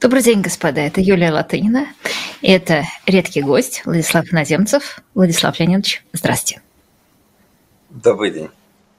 Добрый день, господа. Это Юлия Латынина. Это редкий гость Владислав Иноземцев. Владислав Леонидович, здравствуйте. Добрый день.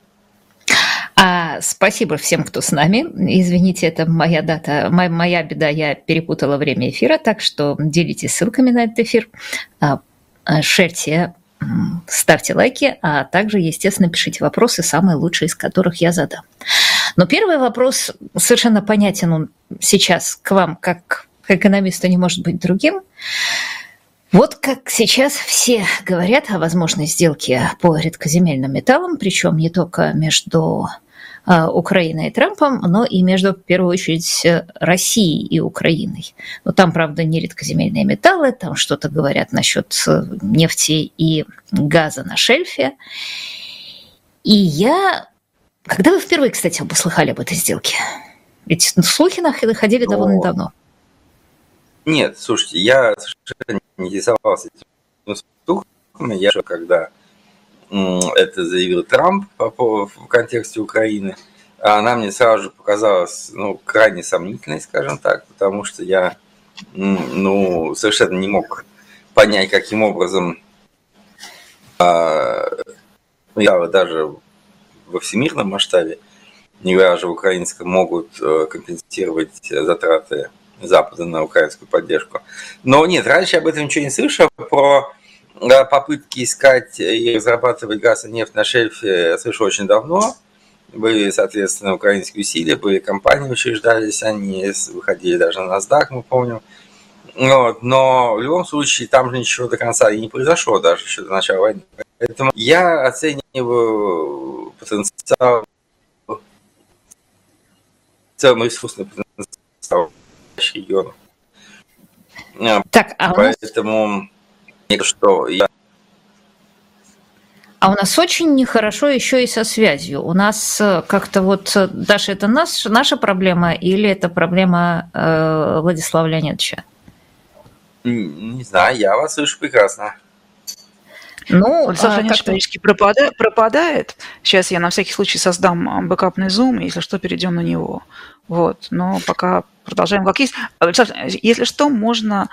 Спасибо всем, кто с нами. Извините, это моя дата, моя беда, я перепутала время эфира, так что делитесь ссылками на этот эфир, шерьте, ставьте лайки, а также, естественно, пишите вопросы, самые лучшие из которых я задам. Но первый вопрос совершенно понятен, он сейчас к вам, как к экономисту, не может быть другим. Вот как сейчас все говорят о возможной сделке по редкоземельным металлам, причем не только между Украиной и Трампом, но и между, в первую очередь, Россией и Украиной. Но там, правда, не редкоземельные металлы, там что-то говорят насчет нефти и газа на шельфе. И когда вы впервые, кстати, услыхали об этой сделке? Ведь слухи находили довольно давно. Нет, слушайте, я совершенно не интересовался этим слухами. Я еще, когда это заявил Трамп в контексте Украины, она мне сразу же показалась крайне сомнительной, скажем так, потому что я совершенно не мог понять, каким образом даже во всемирном масштабе, не говоря же в украинском, могут компенсировать затраты Запада на украинскую поддержку. Но нет, раньше я об этом ничего не слышал. Про попытки искать и разрабатывать газ и нефть на шельфе я слышал очень давно. Были, соответственно, украинские усилия, были компании учреждались, они выходили даже на NASDAQ, мы помним. Но в любом случае там же ничего до конца и не произошло, даже еще до начала войны. Поэтому я оцениваю потенциал, целый ресурсный потенциал регионов. Так, поэтому что я... А у нас очень нехорошо еще и со связью. У нас как-то Даша, это наша проблема или это проблема Владислава Леонидовича? Не знаю, я вас слышу прекрасно. Владислав Леонидович периодически пропадает. Сейчас я на всякий случай создам бэкапный зум, если что, перейдем на него. Но пока продолжаем как есть. Если что, можно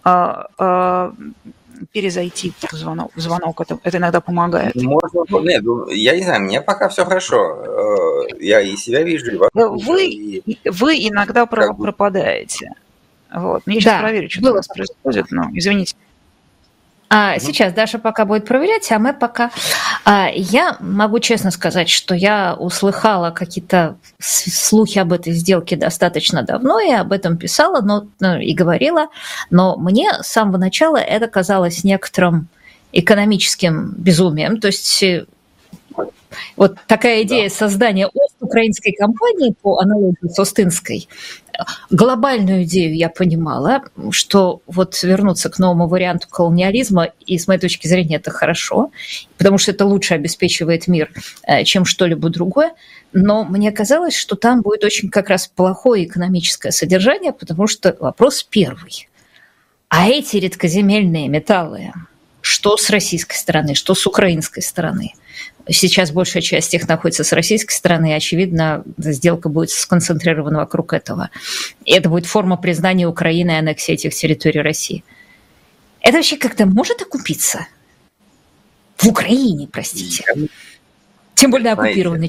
перезайти в звонок. Это иногда помогает. Можно, нет, я не знаю, мне пока все хорошо. Я и себя вижу, и вас Вы иногда пропадаете. Я сейчас проверю, что у вас происходит, но извините. Сейчас Даша пока будет проверять, а мы пока... Я могу честно сказать, что я услыхала какие-то слухи об этой сделке достаточно давно, и об этом писала и говорила, но мне с самого начала это казалось некоторым экономическим безумием. То есть вот такая идея создания украинской компании по аналогии с Остинской, глобальную идею я понимала, что вернуться к новому варианту колониализма, и с моей точки зрения это хорошо, потому что это лучше обеспечивает мир, чем что-либо другое, но мне казалось, что там будет очень как раз плохое экономическое содержание, потому что вопрос первый. А эти редкоземельные металлы, что с российской стороны, что с украинской стороны? Сейчас большая часть их находится с российской стороны, и, очевидно, сделка будет сконцентрирована вокруг этого. И это будет форма признания Украины и аннексии этих территорий России. Это вообще как-то может окупиться? В Украине, простите. Тем более оккупированной.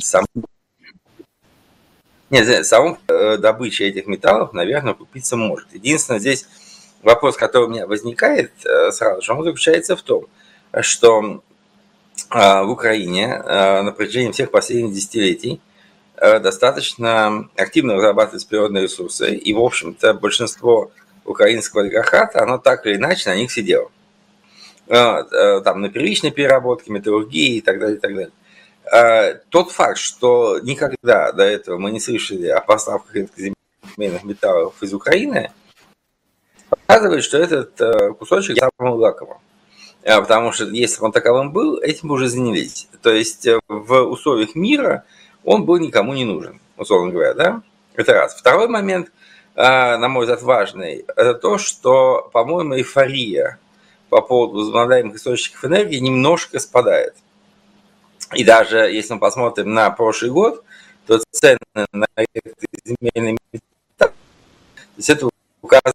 Нет, сама добыча этих металлов, наверное, окупиться может. Единственное, здесь вопрос, который у меня возникает сразу же, он заключается в том, что в Украине на протяжении всех последних десятилетий достаточно активно разрабатываются природные ресурсы, и, в общем-то, большинство украинского олигархата, оно так или иначе на них сидело. Там на первичной переработке, металлургии и так далее, и так далее. Тот факт, что никогда до этого мы не слышали о поставках редкоземельных металлов из Украины, показывает, что этот кусочек самого лакомого. Потому что если бы он таковым был, этим бы уже занялись. То есть в условиях мира он был никому не нужен, условно говоря, да? Это раз. Второй момент, на мой взгляд, важный, это то, что, по-моему, эйфория по поводу возобновляемых источников энергии немножко спадает. И даже если мы посмотрим на прошлый год, то цены на редкоземельные металлы, то есть это указывает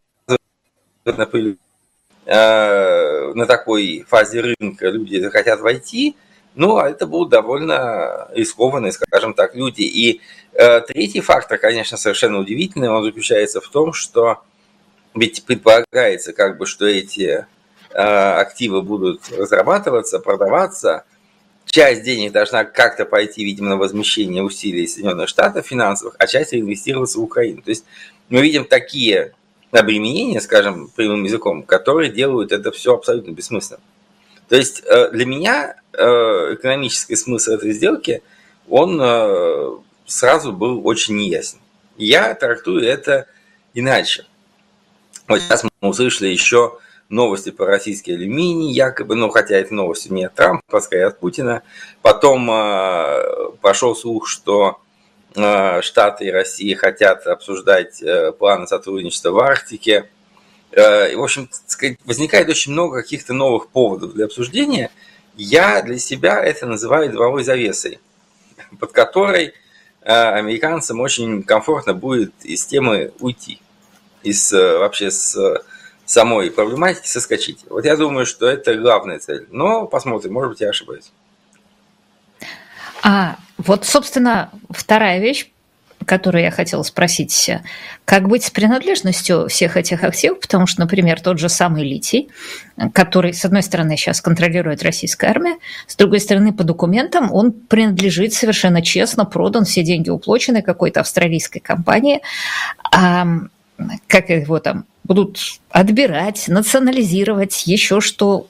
на такой фазе рынка люди захотят войти, ну, а это будут довольно рискованные, скажем так, люди. И третий фактор, конечно, совершенно удивительный, он заключается в том, что ведь предполагается, как бы, что эти активы будут разрабатываться, продаваться, часть денег должна как-то пойти, видимо, на возмещение усилий Соединенных Штатов финансовых, а часть реинвестироваться в Украину. То есть мы видим такие обременения, скажем, прямым языком, которые делают это все абсолютно бессмысленным. То есть для меня экономический смысл этой сделки, он сразу был очень неясен. Я трактую это иначе. Вот сейчас мы услышали еще новости про российский алюминий, якобы, ну, хотя это новости не от Трампа, скорее от Путина. Потом пошел слух, что Штаты и Россия хотят обсуждать планы сотрудничества в Арктике. И, в общем, возникает очень много каких-то новых поводов для обсуждения. Я для себя это называю дымовой завесой, под которой американцам очень комфортно будет из темы уйти, вообще с самой проблематики соскочить. Вот я думаю, что это главная цель. Но посмотрим, может быть, я ошибаюсь. Вот, собственно, вторая вещь, которую я хотела спросить, как быть с принадлежностью всех этих активов, потому что, например, тот же самый литий, который, с одной стороны, сейчас контролирует российская армия, с другой стороны, по документам он принадлежит совершенно честно, продан, все деньги уплачены какой-то австралийской компании. Как его там будут отбирать, национализировать, еще что?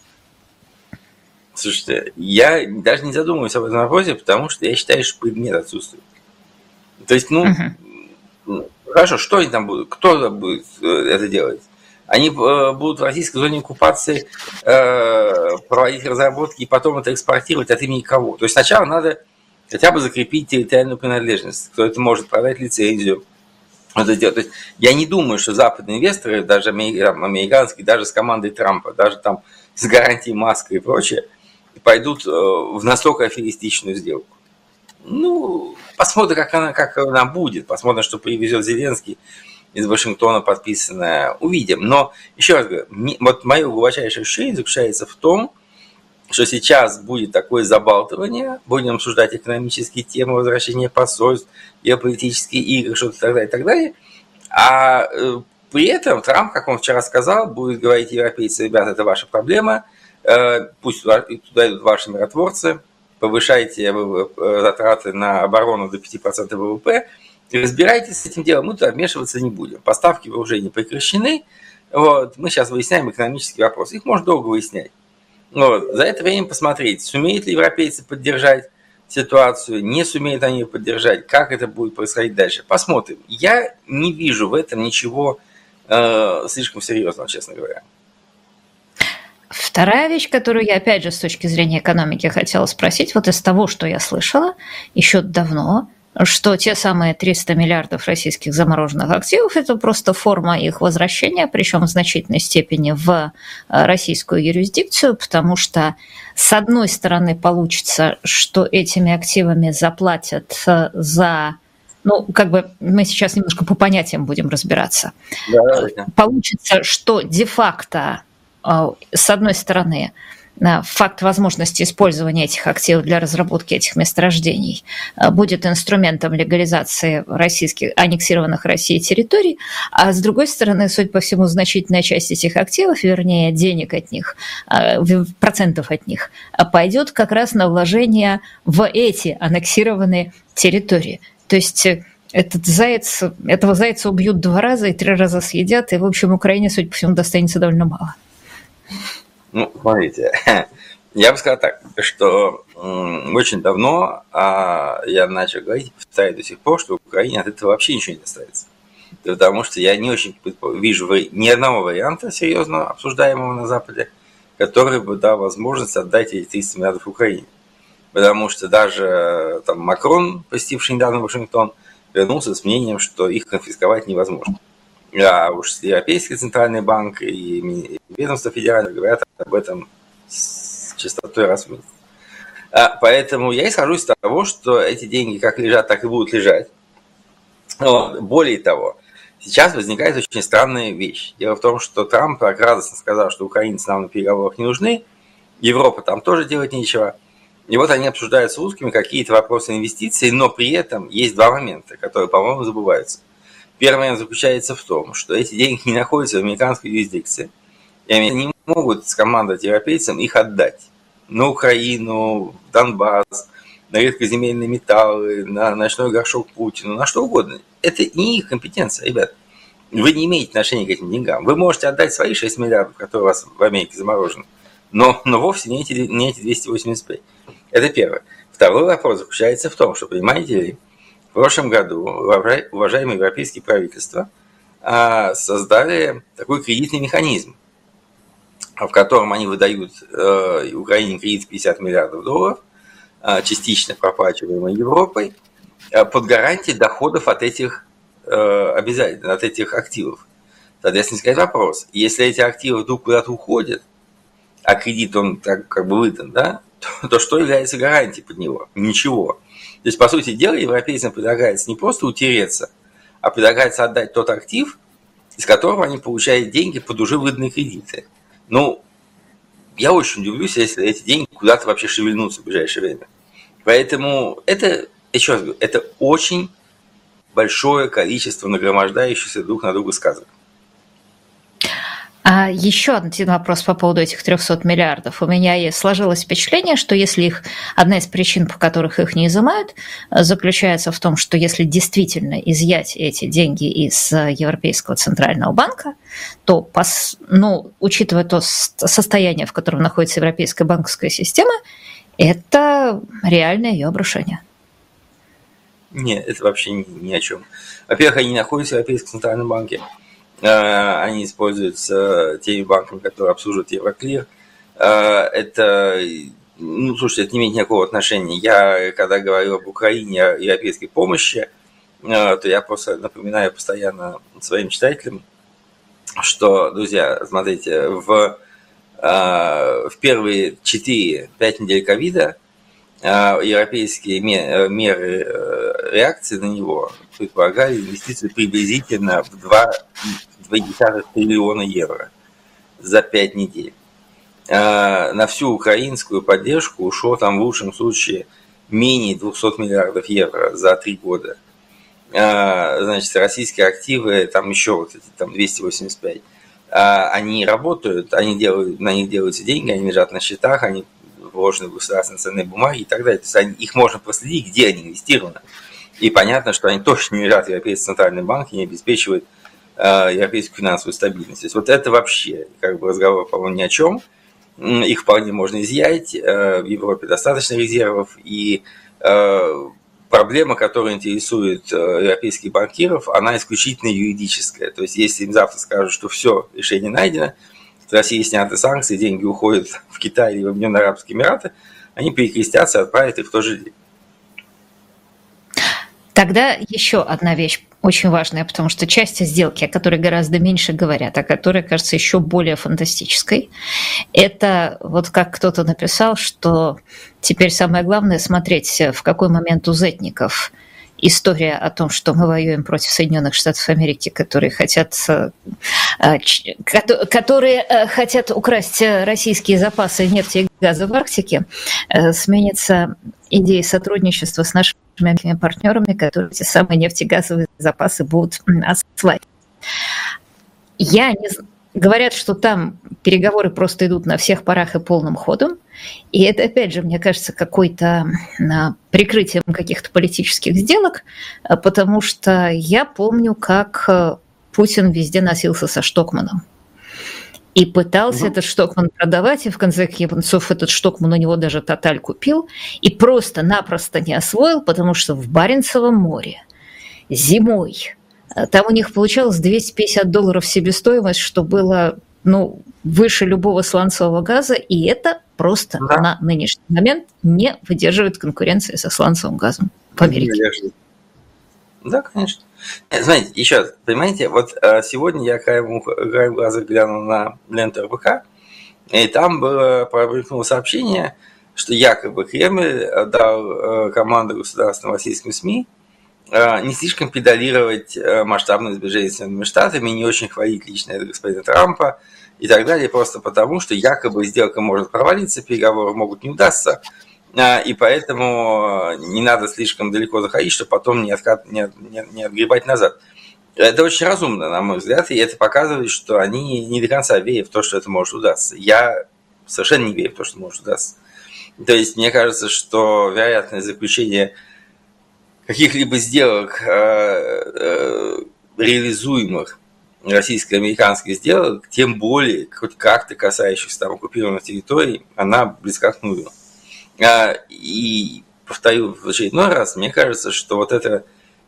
Слушайте, я даже не задумываюсь об этом вопросе, потому что я считаю, что предмет отсутствует. То есть, хорошо, что они там будут, кто будет это делать? Они будут в российской зоне оккупации проводить разработки и потом это экспортировать от имени кого? То есть сначала надо хотя бы закрепить территориальную принадлежность, кто это может продать лицензию. Это делать. То есть я не думаю, что западные инвесторы, даже американские, даже с командой Трампа, даже там с гарантией Маска и прочее, пойдут в настолько аферистичную сделку. Ну, посмотрим, как она будет. Посмотрим, что привезет Зеленский из Вашингтона подписанное. Увидим. Но, еще раз говорю, вот мое глубочайшее ощущение заключается в том, что сейчас будет такое забалтывание, будем обсуждать экономические темы, возвращение посольств, геополитические игры, что-то и так далее. А при этом Трамп, как он вчера сказал, будет говорить европейцам: ребята, это ваша проблема, пусть туда идут ваши миротворцы, повышайте затраты на оборону до 5% ВВП, и разбирайтесь с этим делом, мы туда вмешиваться не будем. Поставки вооружений прекращены, вот, мы сейчас выясняем экономические вопросы, их можно долго выяснять. Вот. За это время посмотреть, сумеют ли европейцы поддержать ситуацию, не сумеют они ее поддержать, как это будет происходить дальше. Посмотрим. Я не вижу в этом ничего слишком серьезного, честно говоря. Вторая вещь, которую я, опять же, с точки зрения экономики хотела спросить, вот из того, что я слышала еще давно, что те самые 300 миллиардов российских замороженных активов – это просто форма их возвращения, причем в значительной степени в российскую юрисдикцию, потому что, с одной стороны, получится, что этими активами заплатят за… Ну, как бы мы сейчас немножко по понятиям будем разбираться. Да. Получится, что де-факто, с одной стороны, факт возможности использования этих активов для разработки этих месторождений будет инструментом легализации российских, аннексированных Россией территорий, а с другой стороны, судя по всему, значительная часть этих активов, вернее, денег от них, процентов от них, пойдет как раз на вложение в эти аннексированные территории. То есть этого зайца убьют 2 раза и 3 раза съедят, и, в общем, Украине, судя по всему, достанется довольно мало. Ну, смотрите, я бы сказал так, что очень давно я начал говорить, повторяю до сих пор, что Украине от этого вообще ничего не достанется. Потому что я не очень вижу ни одного варианта серьезно обсуждаемого на Западе, который бы дал возможность отдать эти 300 миллиардов Украине. Потому что даже там Макрон, посетивший недавно Вашингтон, вернулся с мнением, что их конфисковать невозможно. А уж Европейский центральный банк и ведомство федеральное говорят об этом с частотой раз в месяц. Поэтому я исхожу из того, что эти деньги как лежат, так и будут лежать. Но более того, Сейчас возникает очень странная вещь. Дело в том, что Трамп так радостно сказал, что украинцы нам на переговорах не нужны, Европа там тоже делать нечего. И вот они обсуждают с русскими какие-то вопросы инвестиций, но при этом есть два момента, которые, по-моему, забываются. Первый момент заключается в том, что эти деньги не находятся в американской юрисдикции. И они не могут скомандовать европейцам их отдать на Украину, в Донбасс, на редкоземельные металлы, на ночной горшок Путину, на что угодно. Это не их компетенция, ребят. Вы не имеете отношения к этим деньгам. Вы можете отдать свои 6 миллиардов, которые у вас в Америке заморожены, но вовсе не эти 285. Это первое. Второй вопрос заключается в том, что, понимаете ли, в прошлом году уважаемые европейские правительства создали такой кредитный механизм, в котором они выдают Украине кредит в 50 миллиардов долларов, частично проплачиваемый Европой, под гарантией доходов от этих обязательно, от этих активов. Соответственно, сказать вопрос, если эти активы вдруг куда-то уходят, а кредит он как бы выдан, да, то что является гарантией под него? Ничего. То есть, по сути дела, европейцам предлагается не просто утереться, а предлагается отдать тот актив, из которого они получают деньги под уже выданные кредиты. Ну, я очень удивлюсь, если эти деньги куда-то вообще шевельнутся в ближайшее время. Поэтому это, еще раз говорю, это очень большое количество нагромождающихся друг на друга сказок. А еще один вопрос по поводу этих 300 миллиардов. У меня сложилось впечатление, что если их, одна из причин, по которых их не изымают, заключается в том, что если действительно изъять эти деньги из Европейского центрального банка, то, учитывая то состояние, в котором находится европейская банковская система, это реальное ее обрушение. Нет, это вообще ни о чем. Во-первых, они находятся в Европейском центральном банке. Они используются теми банками, которые обслуживают Евроклир. Это, слушайте, это не имеет никакого отношения. Я, когда говорю об Украине, о европейской помощи, то я просто напоминаю постоянно своим читателям, что, друзья, смотрите, в первые 4-5 недель ковида европейские меры реакции на него предполагали инвестиции приблизительно в 2,2 триллиона евро за 5 недель. На всю украинскую поддержку ушло там в лучшем случае менее 200 миллиардов евро за 3 года. Значит, российские активы, там еще вот эти там 285, они работают, на них делаются деньги, они лежат на счетах, они вложены в государственные ценные бумаги и так далее. То есть их можно проследить, где они инвестированы. И понятно, что они точно не лежат в Европейский центральный банк и не обеспечивают европейскую финансовую стабильность. То есть вот это вообще как бы разговор, по-моему, ни о чем. Их вполне можно изъять. В Европе достаточно резервов. И проблема, которая интересует европейских банкиров, она исключительно юридическая. То есть если им завтра скажут, что все, решение найдено, с России сняты санкции, деньги уходят в Китай или в Объединенные Арабские Эмираты, они перекрестятся и отправят их в тот же день. Тогда еще одна вещь очень важная, потому что часть сделки, о которой гораздо меньше говорят, а которая кажется еще более фантастической, это вот как кто-то написал, что теперь самое главное смотреть, в какой момент у зетников история о том, что мы воюем против Соединенных Штатов Америки, которые хотят украсть российские запасы нефти и газа в Арктике, сменится идеей сотрудничества с нашими партнерами, которые эти самые нефтегазовые запасы будут осваивать. Говорят, что там переговоры просто идут на всех парах и полным ходом. И это, опять же, мне кажется, какой-то прикрытием каких-то политических сделок, потому что я помню, как Путин везде носился со Штокманом. И пытался этот Штокман продавать, и в конце концов этот Штокман у него даже Тоталь купил, и просто-напросто не освоил, потому что в Баренцевом море зимой там у них получалось $250 себестоимость, что было выше любого сланцевого газа, и это просто на нынешний момент не выдерживает конкуренции со сланцевым газом в Америке. Да, конечно. Знаете, еще раз, понимаете, вот сегодня я краем глаза глянул на ленту РБК, и там было промелькнуло сообщение, что якобы Кремль дал команду государственным российским СМИ не слишком педалировать масштабное сближение с Соединенными Штатами, не очень хвалить лично это господина Трампа и так далее, просто потому, что якобы сделка может провалиться, переговоры могут не удастся, и поэтому не надо слишком далеко заходить, чтобы потом не отгребать назад. Это очень разумно, на мой взгляд, и это показывает, что они не до конца верят в то, что это может удастся. Я совершенно не верю в то, что может удастся. То есть мне кажется, что вероятность заключения каких-либо сделок, реализуемых российско-американских сделок, тем более хоть как-то касающихся там оккупированных территорий, она близка к нулю. И повторю в очередной раз, мне кажется, что вот это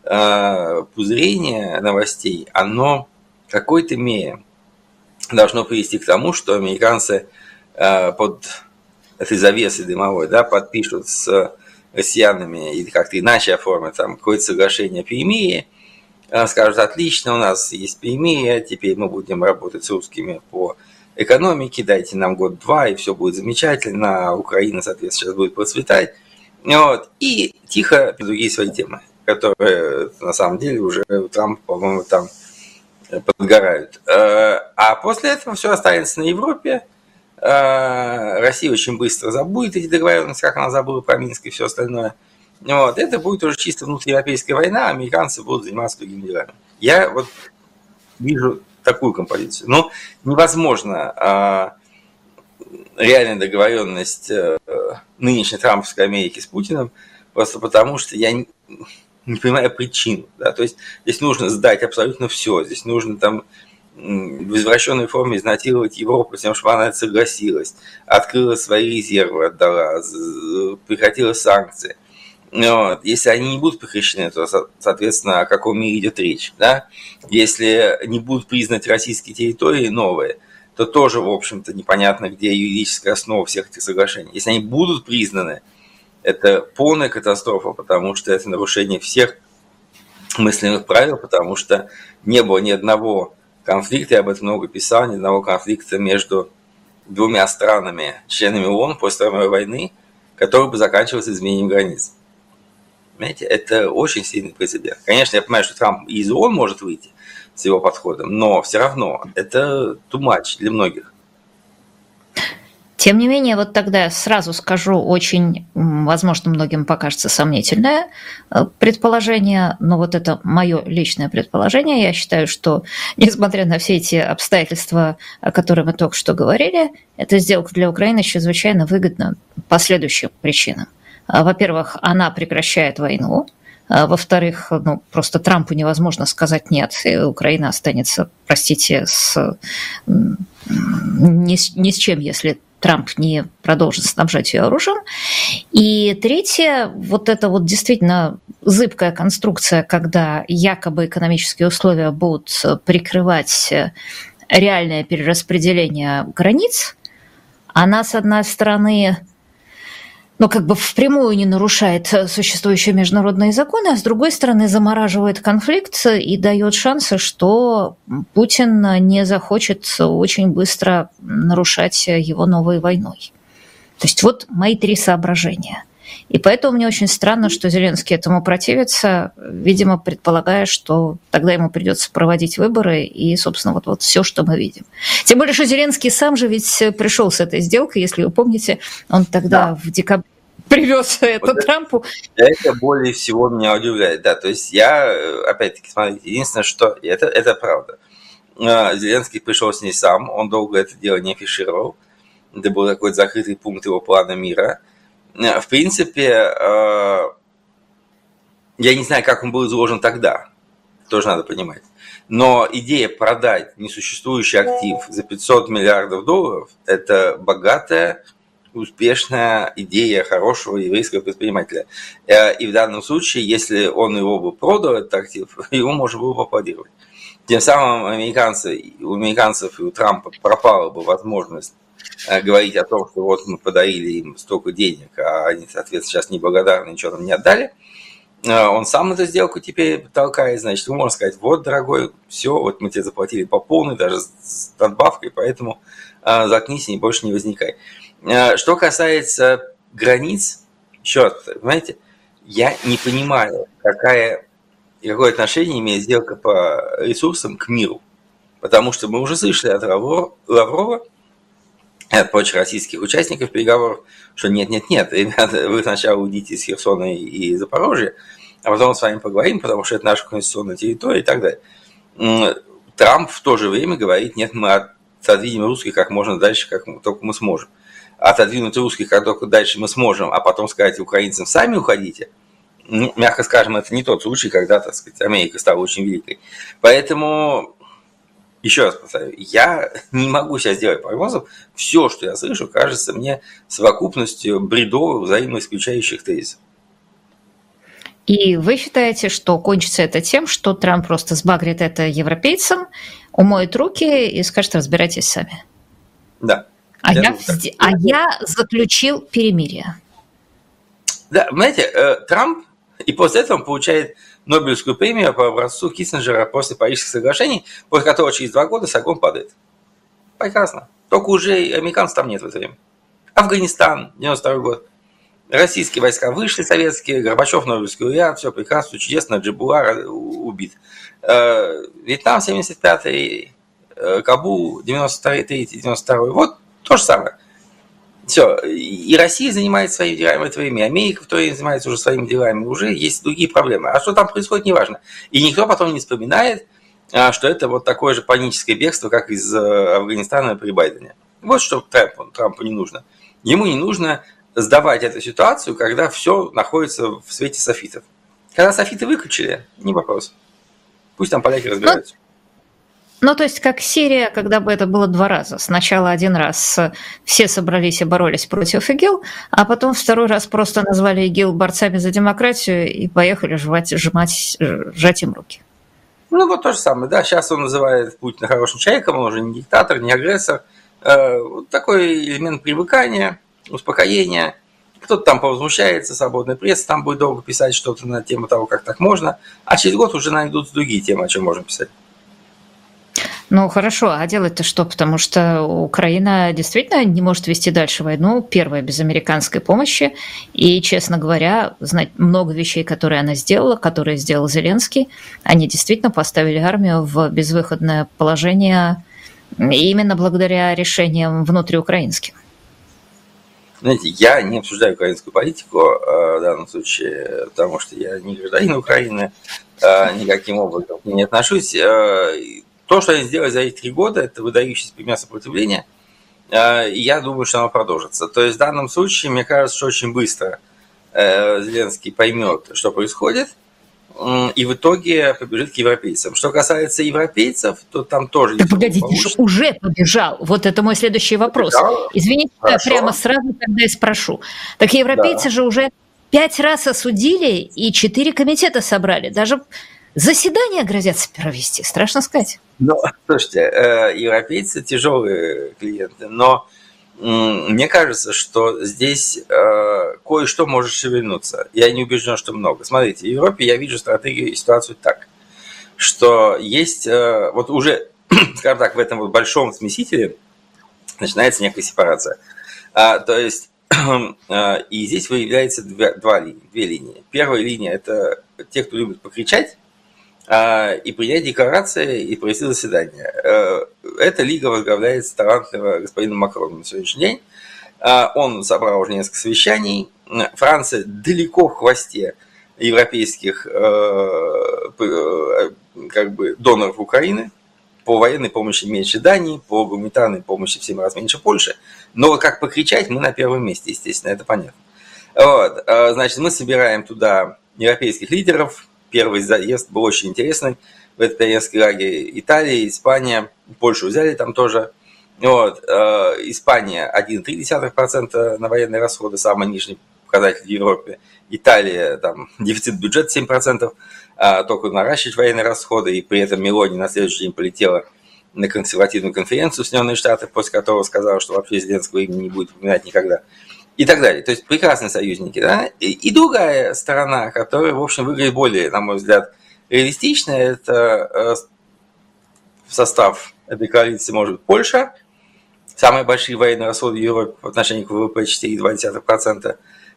пузырение новостей, оно в какой-то мере должно привести к тому, что американцы под этой завесой дымовой, да, подпишут с россиянами или как-то иначе оформят там какое-то соглашение о перемирии, скажут: отлично, у нас есть перемирие, теперь мы будем работать с русскими по экономике, дайте нам год-два, и все будет замечательно, а Украина, соответственно, сейчас будет процветать. Вот. И тихо другие свои темы, которые на самом деле уже Трамп, по-моему, там подгорают. А после этого все останется на Европе. Россия очень быстро забудет эти договоренности, как она забыла про Минск и все остальное. Вот. Это будет уже чисто внутриевропейская война, а американцы будут заниматься другими делами. Я вот вижу такую композицию. Но невозможно реальная договоренность нынешней трамповской Америки с Путиным, просто потому что я не понимаю причину. Да? То есть здесь нужно сдать абсолютно все. Здесь нужно там в извращенной форме изнасиловать Европу тем, чтобы она согласилась, открыла свои резервы, отдала, прекратила санкции. Вот. Если они не будут прекращены, то, соответственно, о каком мире идет речь. Да? Если не будут признать российские территории новые, то тоже, в общем-то, непонятно, где юридическая основа всех этих соглашений. Если они будут признаны, это полная катастрофа, потому что это нарушение всех мыслимых правил, потому что не было ни одного конфликта, я об этом много писал, ни одного конфликта между двумя странами, членами ООН после Второй мировой войны, который бы заканчивался изменением границ. Понимаете, это очень сильный прецедент. Конечно, я понимаю, что Трамп из ООН может выйти с его подходом, но все равно это too much для многих. Тем не менее, вот тогда я сразу скажу очень, возможно, многим покажется сомнительное предположение, но вот это мое личное предположение. Я считаю, что, несмотря на все эти обстоятельства, о которых мы только что говорили, эта сделка для Украины чрезвычайно выгодна по следующим причинам. Во-первых, она прекращает войну. Во-вторых, просто Трампу невозможно сказать «нет», и Украина останется, простите, ни с чем, если Трамп не продолжит снабжать ее оружием. И третье, вот это вот действительно зыбкая конструкция, когда якобы экономические условия будут прикрывать реальное перераспределение границ, она, с одной стороны, впрямую не нарушает существующие международные законы, а с другой стороны замораживает конфликт и дает шансы, что Путин не захочет очень быстро нарушать его новой войной. То есть вот мои три соображения. И поэтому мне очень странно, что Зеленский этому противится, видимо, предполагая, что тогда ему придется проводить выборы и, собственно, вот все, что мы видим. Тем более, что Зеленский сам же ведь пришел с этой сделкой, если вы помните, он тогда в декабре привез это Трампу. Это более всего меня удивляет, да, то есть я, опять-таки, смотрите, единственное, что это правда. Зеленский пришел с ней сам, он долго это дело не афишировал, это был такой закрытый пункт его плана мира. В принципе, я не знаю, как он был изложен тогда, тоже надо понимать. Но идея продать несуществующий актив за $500 миллиардов – это богатая, успешная идея хорошего еврейского предпринимателя. И в данном случае, если он его бы продал, этот актив, его можно было бы аплодировать. Тем самым у американцев и у Трампа пропала бы возможность говорить о том, что вот мы подарили им столько денег, а они, соответственно, сейчас неблагодарны, ничего нам не отдали. Он сам эту сделку теперь толкает, значит, вы можете сказать: вот, дорогой, все, вот мы тебе заплатили по полной, даже с надбавкой, поэтому заткнись и больше не возникай. Что касается границ, еще раз повторю, понимаете, я не понимаю, какая и какое отношение имеет сделка по ресурсам к миру. Потому что мы уже слышали от Лаврова, и от прочих российских участников переговоров, что нет-нет-нет, ребята, вы сначала уйдите из Херсона и Запорожья, а потом с вами поговорим, потому что это наша конституционная территория и так далее. Трамп в то же время говорит, нет, мы отодвинем русских как можно дальше, как только мы сможем. Отодвинуть русских как только дальше мы сможем, а потом сказать украинцам, сами уходите, ну, мягко скажем, это не тот случай, когда, так сказать, Америка стала очень великой. Поэтому, еще раз повторю, я не могу сейчас сделать прогнозов. Все, что я слышу, кажется мне совокупностью бредовых, взаимоисключающих тезисов. И вы считаете, что кончится это тем, что Трамп просто сбагрит это европейцам, умоет руки и скажет, разбирайтесь сами? Да. Я заключил перемирие. Да, знаете, Трамп и после этого он получает Нобелевскую премию по образцу Киссинджера после Парижских соглашений, после которого через 2 года Сагон падает. Прекрасно. Только уже американцев там нет в это время. Афганистан, 92 год. Российские войска вышли, советские, Горбачев, Нобелевский лауреат, все прекрасно, чудесно, Джабуар убит. Вьетнам, 75-й, Кабул, 93-й, 92-й. Вот то же самое. Все. И Россия занимается своими делами в это время, и Америка в то время занимается уже своими делами, уже есть другие проблемы. А что там происходит, неважно. И никто потом не вспоминает, что это вот такое же паническое бегство, как из Афганистана при Байдене. Вот что Трампу не нужно. Ему не нужно сдавать эту ситуацию, когда все находится в свете софитов. Когда софиты выключили, не вопрос. Пусть там поляки разбираются. Ну, то есть, как Сирия, когда бы это было 2 раза. Сначала 1 раз все собрались и боролись против ИГИЛ, а потом 2-й раз просто назвали ИГИЛ борцами за демократию и поехали сжать им руки. Ну, вот то же самое, да. Сейчас он называет Путина хорошим человеком, он уже не диктатор, не агрессор. Вот такой элемент привыкания, успокоения. Кто-то там повозмущается, свободная пресса там будет долго писать что-то на тему того, как так можно, а через год уже найдутся другие темы, о чем можно писать. Ну, хорошо, а делать-то что? Потому что Украина действительно не может вести дальше войну, первая без американской помощи. И, честно говоря, знать много вещей, которые она сделала, которые сделал Зеленский, они действительно поставили армию в безвыходное положение именно благодаря решениям внутриукраинским. Знаете, я не обсуждаю украинскую политику в данном случае, потому что я не гражданин Украины, никаким образом к ней не отношусь. То, что они сделали за эти 3 года, это выдающийся пример сопротивления, и я думаю, что оно продолжится. То есть в данном случае, мне кажется, что очень быстро Зеленский поймет, что происходит, и в итоге побежит к европейцам. Что касается европейцев, то там тоже... Да погодите, уже побежал. Вот это мой следующий вопрос. Побежал? Извините, хорошо. Прямо сразу тогда и спрошу. Так европейцы же уже 5 раз осудили и 4 комитета собрали. Даже заседания грозятся провести. Страшно сказать. Ну, слушайте, европейцы тяжелые клиенты, но мне кажется, что здесь кое-что может шевельнуться. Я не убежден, что много. Смотрите, в Европе я вижу стратегию и ситуацию так, что есть вот уже, скажем так, в этом вот большом смесителе начинается некая сепарация. То есть, и здесь выявляется 2 линии. Первая линия – это те, кто любит покричать, и принять декларации, и провести заседание. Эта лига возглавляется талантливым господином Макроном на сегодняшний день. Он собрал уже несколько совещаний. Франция далеко в хвосте европейских как бы доноров Украины. По военной помощи меньше Дании, по гуманитарной помощи в 7 раз меньше Польши. Но как покричать, мы на первом месте, естественно, это понятно. Вот. Значит, мы собираем туда европейских лидеров. Первый заезд был очень интересный. В этот пионерский лагерь Италия, Испания, Польшу взяли там тоже. Вот. Испания 1,3% на военные расходы, самый нижний показатель в Европе. Италия, там, дефицит бюджета 7%, только наращивать военные расходы. И при этом Мелони на следующий день полетела на консервативную конференцию в Соединенные Штаты, после которого сказала, что вообще Зеленского имени не будет упоминать никогда. И так далее. То есть прекрасные союзники. Да? И другая сторона, которая, в общем, выглядит более, на мой взгляд, реалистичная, это в состав этой коалиции может быть Польша. Самые большие военные расходы в Европе по отношению к ВВП 4,2%.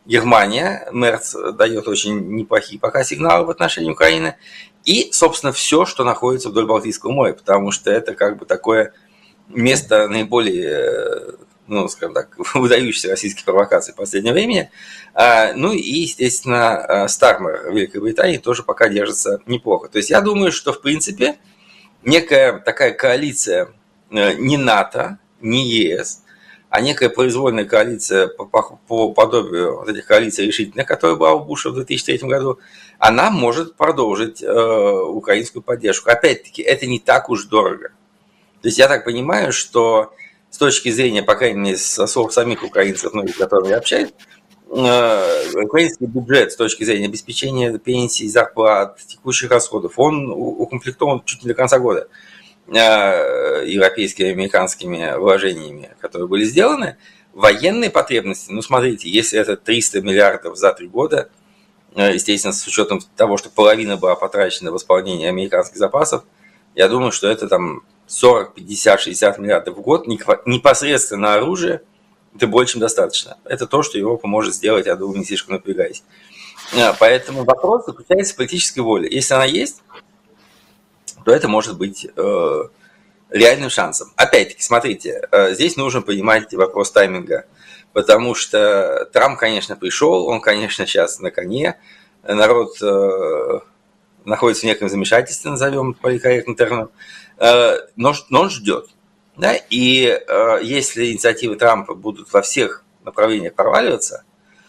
Германия, Мерц дает очень неплохие пока сигналы в отношении Украины, и, собственно, все, что находится вдоль Балтийского моря, потому что это как бы такое место наиболее, ну, скажем так, выдающихся российских провокаций в последнее время. Ну и, естественно, Стармер Великобритании тоже пока держится неплохо. То есть я думаю, что, в принципе, некая такая коалиция не НАТО, не ЕС, а некая произвольная коалиция по подобию вот этих коалиций решительных, которая была у Буша в 2003 году, она может продолжить украинскую поддержку. Опять-таки, это не так уж дорого. То есть я так понимаю, что с точки зрения, по крайней мере, со слов самих украинцев, с которыми я общаюсь, украинский бюджет с точки зрения обеспечения пенсий, зарплат, текущих расходов, он укомплектован чуть не до конца года европейскими, американскими вложениями, которые были сделаны. Военные потребности, ну, смотрите, если это 300 миллиардов за 3 года, естественно, с учетом того, что половина была потрачена в восполнение американских запасов, я думаю, что это там 40, 50, 60 миллиардов в год непосредственно на оружие, это больше, чем достаточно. Это то, что Европа может сделать, я думаю, не слишком напрягаясь. Поэтому вопрос заключается в политической воле. Если она есть, то это может быть реальным шансом. Опять-таки, смотрите, здесь нужно понимать вопрос тайминга, потому что Трамп, конечно, пришел, он, конечно, сейчас на коне, народ находится в неком замешательстве, назовем политкорректным термином, но он ждет. Да? И если инициативы Трампа будут во всех направлениях проваливаться,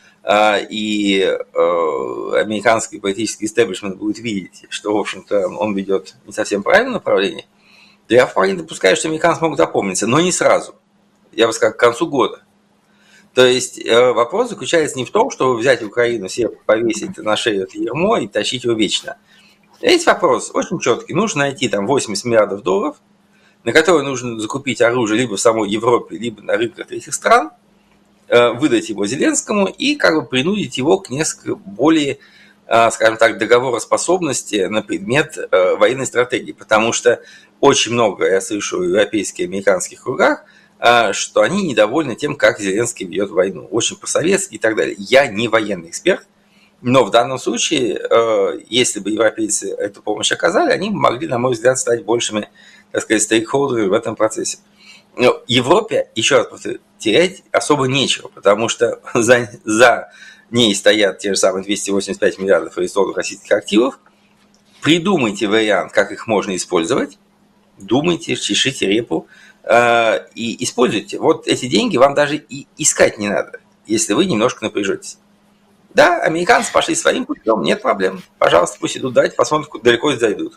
и американский политический истеблишмент будет видеть, что, в общем-то, он ведет не совсем правильное направление, то я вполне допускаю, что американцы могут опомниться, но не сразу. Я бы сказал, к концу года. То есть вопрос заключается не в том, чтобы взять Украину, себе повесить на шею это ярмо и тащить его вечно. Есть вопрос очень четкий. Нужно найти там 80 миллиардов долларов, на которые нужно закупить оружие либо в самой Европе, либо на рынках третьих стран, выдать его Зеленскому и как бы принудить его к несколько более, скажем так, договороспособности на предмет военной стратегии. Потому что очень много я слышу в европейских и американских кругах, что они недовольны тем, как Зеленский ведет войну. Очень по-советски и так далее. Я не военный эксперт, но в данном случае, если бы европейцы эту помощь оказали, они могли, на мой взгляд, стать большими, так сказать, стейкхолдерами в этом процессе. Но Европе, еще раз повторю, терять особо нечего, потому что за ней стоят те же самые 285 миллиардов арестованных российских активов. Придумайте вариант, как их можно использовать, думайте, чешите репу и используйте. Вот эти деньги вам даже и искать не надо, если вы немножко напряжетесь. Да, американцы пошли своим путем, нет проблем. Пожалуйста, пусть идут, давайте посмотрим, куда далеко зайдут.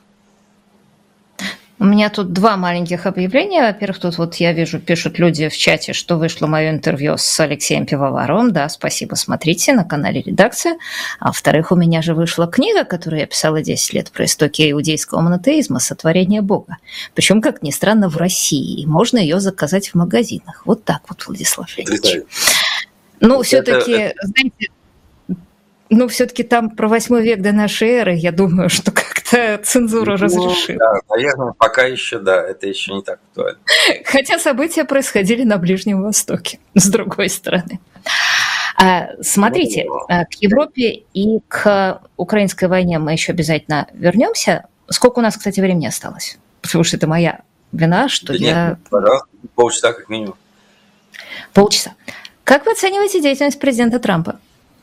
У меня тут два маленьких объявления. Во-первых, тут вот я вижу, пишут люди в чате, что вышло мое интервью с Алексеем Пивоваровым. Да, спасибо, смотрите на канале «Редакция». А во-вторых, у меня же вышла книга, которую я писала 10 лет, про истоки иудейского монотеизма «Сотворение Бога». Причем, как ни странно, в России. И можно ее заказать в магазинах. Вот так вот, Владислав Леонидович. Ну, все-таки, знаете... Ну, все-таки там про 8 век до нашей эры, я думаю, что как-то цензура разрешила. Да, наверное, пока еще, да, это еще не так актуально. Хотя события происходили на Ближнем Востоке, с другой стороны. Смотрите, к Европе и к украинской войне мы еще обязательно вернемся. Сколько у нас, кстати, времени осталось? Потому что это моя вина, что да я... Нет, пожалуйста, полчаса как минимум. Полчаса. Как вы оцениваете деятельность президента Трампа?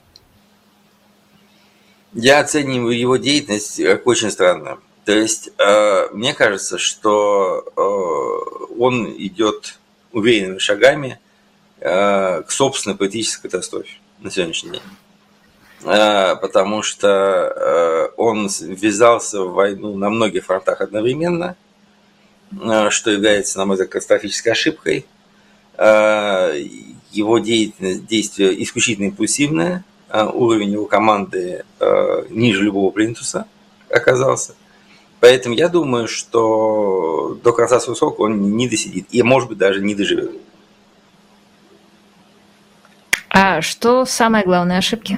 Я оцениваю его деятельность как очень странно. То есть, мне кажется, что он идет уверенными шагами к собственной политической катастрофе на сегодняшний день. Потому что он ввязался в войну на многих фронтах одновременно, что является, на мой взгляд, катастрофической ошибкой. Его деятельность, действие исключительно импульсивное. Уровень его команды ниже любого плинтуса оказался. Поэтому я думаю, что до конца своего срока он не досидит и, может быть, даже не доживет. А что самые главные ошибки?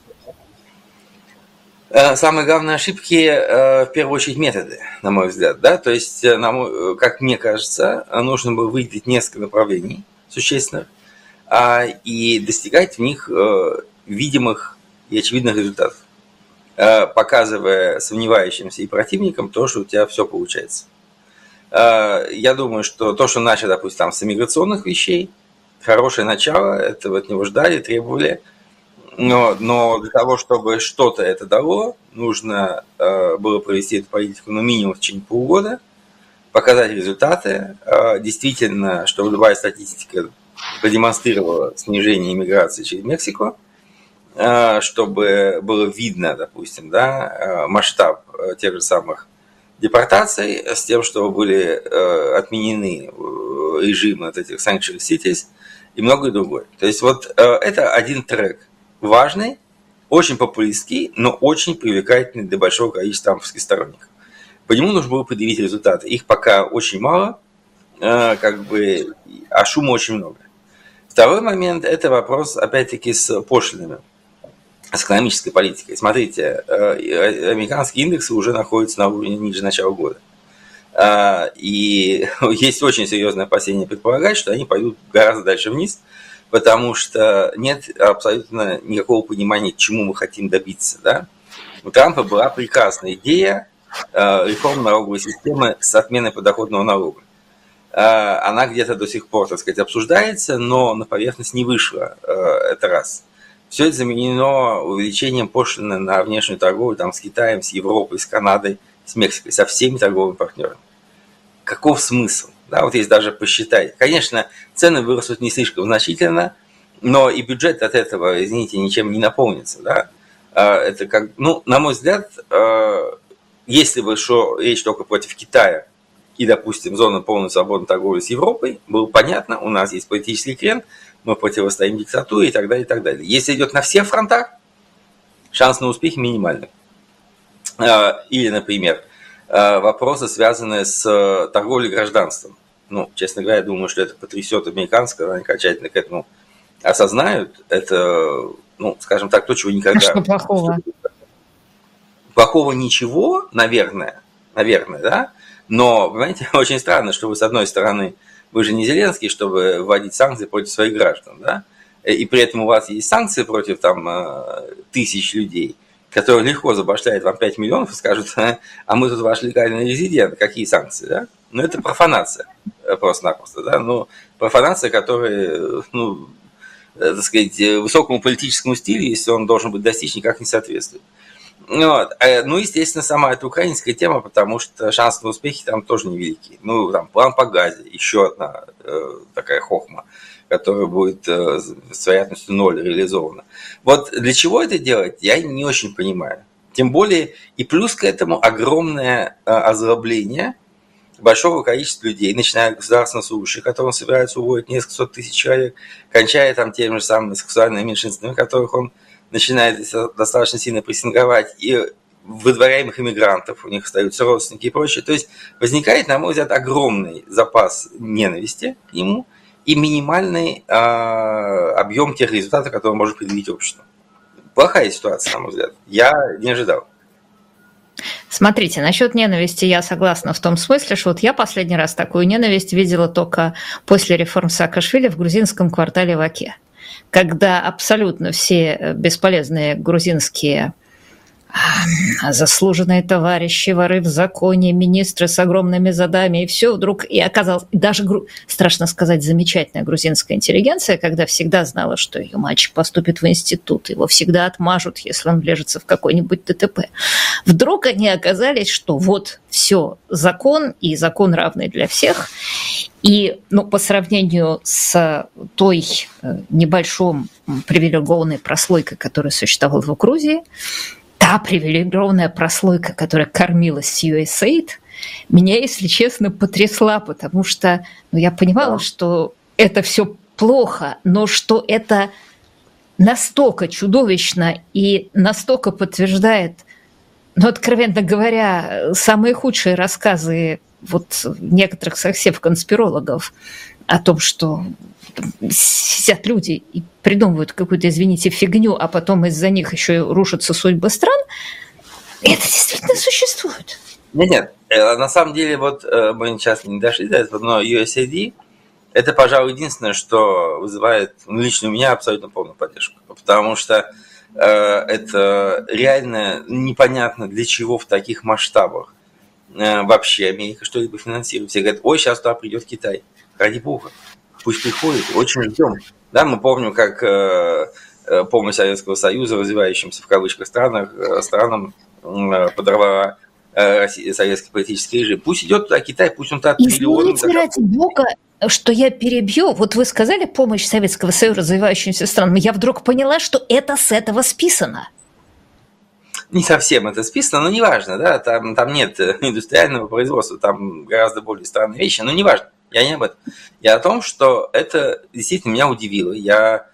Самые главные ошибки, в первую очередь, методы, на мой взгляд. Да? То есть, как мне кажется, нужно было выделить несколько направлений существенных и достигать в них видимых и очевидных результатов, показывая сомневающимся и противникам то, что у тебя все получается. Я думаю, что то, что начали, допустим, там, с иммиграционных вещей, хорошее начало, этого от него ждали, требовали, но для того, чтобы что-то это дало, нужно было провести эту политику минимум в течение полугода, показать результаты. Действительно, чтобы любая статистика продемонстрировала снижение иммиграции через Мексику, чтобы было видно, допустим, да, масштаб тех же самых депортаций, с тем, чтобы были отменены режимы от этих sanctuary cities и многое другое. То есть вот это один трек важный, очень популистский, но очень привлекательный для большого количества трамповских сторонников. По нему нужно было предъявить результаты. Их пока очень мало, а шума очень много. Второй момент – это вопрос, опять-таки, с пошлинами, с экономической политикой. Смотрите, американские индексы уже находятся на уровне ниже начала года. И есть очень серьезное опасение предполагать, что они пойдут гораздо дальше вниз, потому что нет абсолютно никакого понимания, к чему мы хотим добиться. Да? У Трампа была прекрасная идея реформы налоговой системы с отменой подоходного налога. Она где-то до сих пор, так сказать, обсуждается, но на поверхность не вышла. Это раз. Все это заменено увеличением пошлины на внешнюю торговлю там, с Китаем, с Европой, с Канадой, с Мексикой, со всеми торговыми партнерами. Каков смысл? Да, вот если даже посчитать. Конечно, цены вырастут не слишком значительно, но и бюджет от этого, извините, ничем не наполнится. Да? Это как, на мой взгляд, если бы речь только против Китая и, допустим, зона полной свободной торговли с Европой, было понятно, у нас есть политический крен, мы противостоим диктатуре и так далее, и так далее. Если идет на всех фронтах, шанс на успех минимальный. Или, например, вопросы, связанные с торговлей гражданством. Честно говоря, я думаю, что это потрясет американцев, когда они окончательно к этому осознают. Это, скажем так, то, чего никогда... А что плохого? Плохого ничего, наверное, да? Но, понимаете, очень странно, что вы, с одной стороны, вы же не Зеленский, чтобы вводить санкции против своих граждан, да? И при этом у вас есть санкции против тысяч людей, которые легко забашляют вам 5 миллионов и скажут, а мы тут ваш легальный резидент, какие санкции, да? Это профанация просто-напросто, да? Профанация, которая, так сказать, высокому политическому стилю, если он должен быть достичь, никак не соответствует. Естественно, сама эта украинская тема, потому что шансы на успехи там тоже невелики. План по Газе, еще одна такая хохма, которая будет с вероятностью 0 реализована. Вот для чего это делать, я не очень понимаю. Тем более, и плюс к этому огромное озлобление большого количества людей, начиная от государственных служащих, которым собираются уволить несколько сот тысяч человек, кончая теми же самыми сексуальными меньшинствами, которых он начинает достаточно сильно прессинговать, и выдворяемых иммигрантов, у них остаются родственники и прочее. То есть возникает, на мой взгляд, огромный запас ненависти к нему и минимальный объем тех результатов, которые может предъявить общество. Плохая ситуация, на мой взгляд. Я не ожидал. Смотрите, насчет ненависти я согласна в том смысле, что я последний раз такую ненависть видела только после реформ Саакашвили в грузинском квартале Ваке, когда абсолютно все бесполезные грузинские заслуженные товарищи, воры в законе, министры с огромными задами, и все вдруг, и оказалось, даже, страшно сказать, замечательная грузинская интеллигенция, когда всегда знала, что ее мальчик поступит в институт, его всегда отмажут, если он влежется в какой-нибудь ТТП. Вдруг они оказались, что вот все, закон, и закон равный для всех, и по сравнению с той небольшой привилегированной прослойкой, которая существовала в Грузии, та привилегированная прослойка, которая кормилась с USAID, меня, если честно, потрясла, потому что я понимала, что это все плохо, но что это настолько чудовищно и настолько подтверждает, откровенно говоря, самые худшие рассказы некоторых совсем конспирологов о том, что сидят люди и придумывают какую-то, извините, фигню, а потом из-за них еще и рушатся судьбы стран, это действительно существует. Нет, на самом деле, мы сейчас не дошли до этого, но USAID – это, пожалуй, единственное, что вызывает лично у меня абсолютно полную поддержку. потому что это реально непонятно для чего в таких масштабах вообще Америка что-либо финансирует. Все говорят, ой, сейчас туда придет Китай. Ради бога, пусть приходит, очень ждем. Да, мы помним, как помощь Советского Союза развивающимся в кавычках странам подорвала советский политический режим. Пусть идет туда Китай, пусть он туда триллионы. Извините, ради бога, что я перебью. Вот вы сказали помощь Советского Союза развивающимся странам. Я вдруг поняла, что это с этого списано. Не совсем это списано, но неважно, да, там нет индустриального производства, там гораздо более странные вещи, но неважно, я не об этом. Я о том, что это действительно меня удивило. Я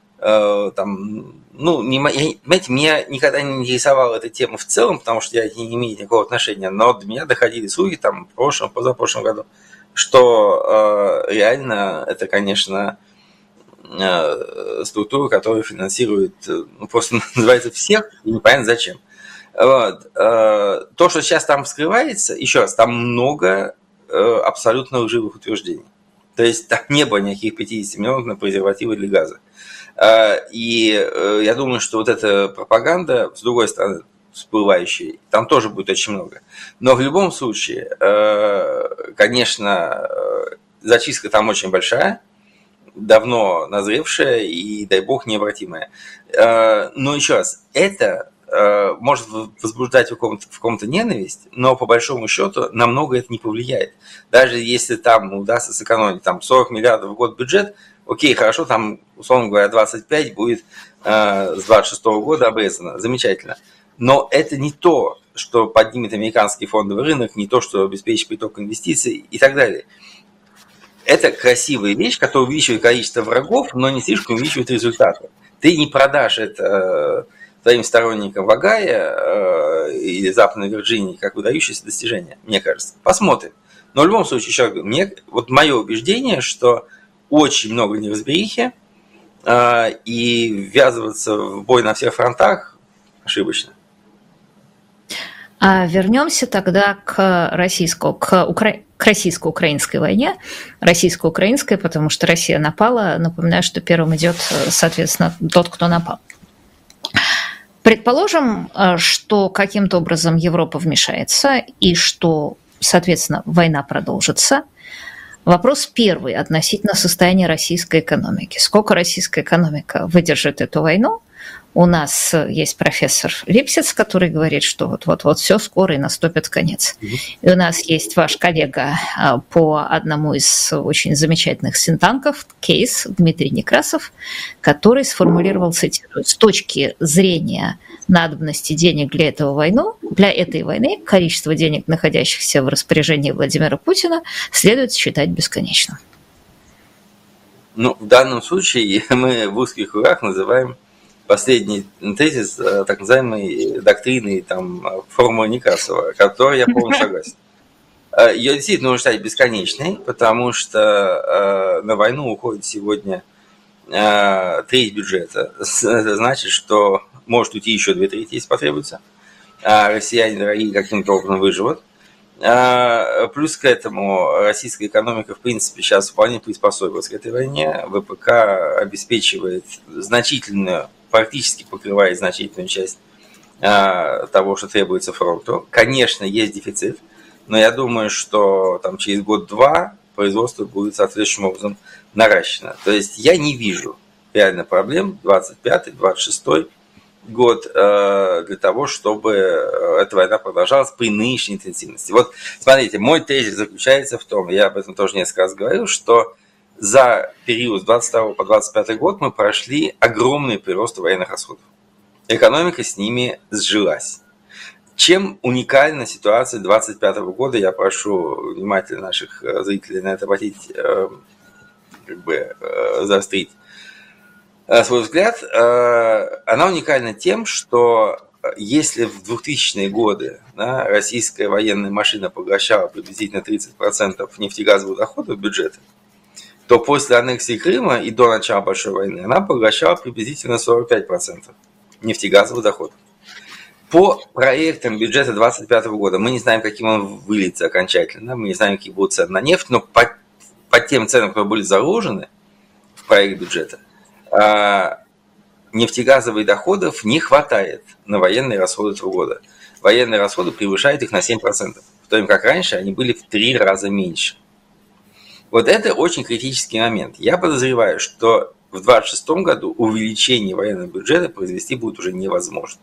понимаете, меня никогда не интересовала эта тема в целом, потому что я не имею никакого отношения, но до меня доходили слухи там в прошлом, позапрошлом году, что реально это, конечно, структура, которая финансирует, просто называется всех, и непонятно зачем. Вот. То, что сейчас там вскрывается, еще раз, там много абсолютно лживых утверждений. То есть там не было никаких 50 миллионов на презервативы для газа. И я думаю, что вот эта пропаганда, с другой стороны, всплывающая, там тоже будет очень много. Но в любом случае, конечно, зачистка там очень большая, давно назревшая и, дай бог, необратимая. Но еще раз, это может возбуждать в ком-то ненависть, но по большому счету на много это не повлияет. Даже если там удастся сэкономить там, 40 миллиардов в год бюджет, окей, хорошо, там, условно говоря, 25 будет с 26 года обрезано, замечательно. Но это не то, что поднимет американский фондовый рынок, не то, что обеспечит приток инвестиций и так далее. Это красивая вещь, которая увеличивает количество врагов, но не слишком увеличивает результаты. Ты не продашь это своим сторонникам в Огайо или Западной Вирджинии как выдающееся достижение, мне кажется. Посмотрим. Но в любом случае, еще раз говорю, вот мое убеждение, что очень много неразберихи, и ввязываться в бой на всех фронтах ошибочно. Вернемся тогда к российско-украинской войне. Российско-украинской, потому что Россия напала. Напоминаю, что первым идет, соответственно, тот, кто напал. Предположим, что каким-то образом Европа вмешается и что, соответственно, война продолжится. Вопрос первый относительно состояния российской экономики. Сколько российская экономика выдержит эту войну? У нас есть профессор Липсиц, который говорит, что вот-вот все скоро и наступит конец. И у нас есть ваш коллега по одному из очень замечательных синтанков, Кейс, Дмитрий Некрасов, который сформулировал, цитирую, с точки зрения надобности денег для этой войны количество денег, находящихся в распоряжении Владимира Путина, следует считать бесконечным. Ну, в данном случае мы в узких кругах называем последний тезис так называемой доктрины формулы Некрасова, которой я полностью согласен. Ее действительно нужно считать бесконечной, потому что на войну уходит сегодня треть бюджета. Это значит, что может уйти еще 2/3, если потребуется. А россияне дорогие каким-то образом выживут. Плюс к этому российская экономика, в принципе, сейчас вполне приспособилась к этой войне. ВПК обеспечивает значительную, практически покрывает значительную часть того, что требуется фронту. Конечно, есть дефицит, но я думаю, что там, через год-два производство будет соответствующим образом наращено. То есть я не вижу реально проблем 25-26 год для того, чтобы эта война продолжалась при нынешней интенсивности. Вот, смотрите, мой тезис заключается в том, я об этом тоже несколько раз говорил, что за период с 22 по 25 год мы прошли огромный прирост военных расходов. Экономика с ними сжилась. Чем уникальна ситуация 25 года, я прошу внимательно наших зрителей на это обратить, заострить свой взгляд. Она уникальна тем, что если в 2000-е годы российская военная машина поглощала приблизительно 30% нефтегазовых доходов бюджета, то после аннексии Крыма и до начала Большой войны она поглощала приблизительно 45% нефтегазовых доходов. По проектам бюджета 2025 года мы не знаем, каким он выльется окончательно, мы не знаем, какие будут цены на нефть, но по тем ценам, которые были заложены в проект бюджета, нефтегазовых доходов не хватает на военные расходы этого года. Военные расходы превышают их на 7%, в то время как раньше они были в 3 раза меньше. Вот это очень критический момент. Я подозреваю, что в 2026 году увеличение военного бюджета произвести будет уже невозможно.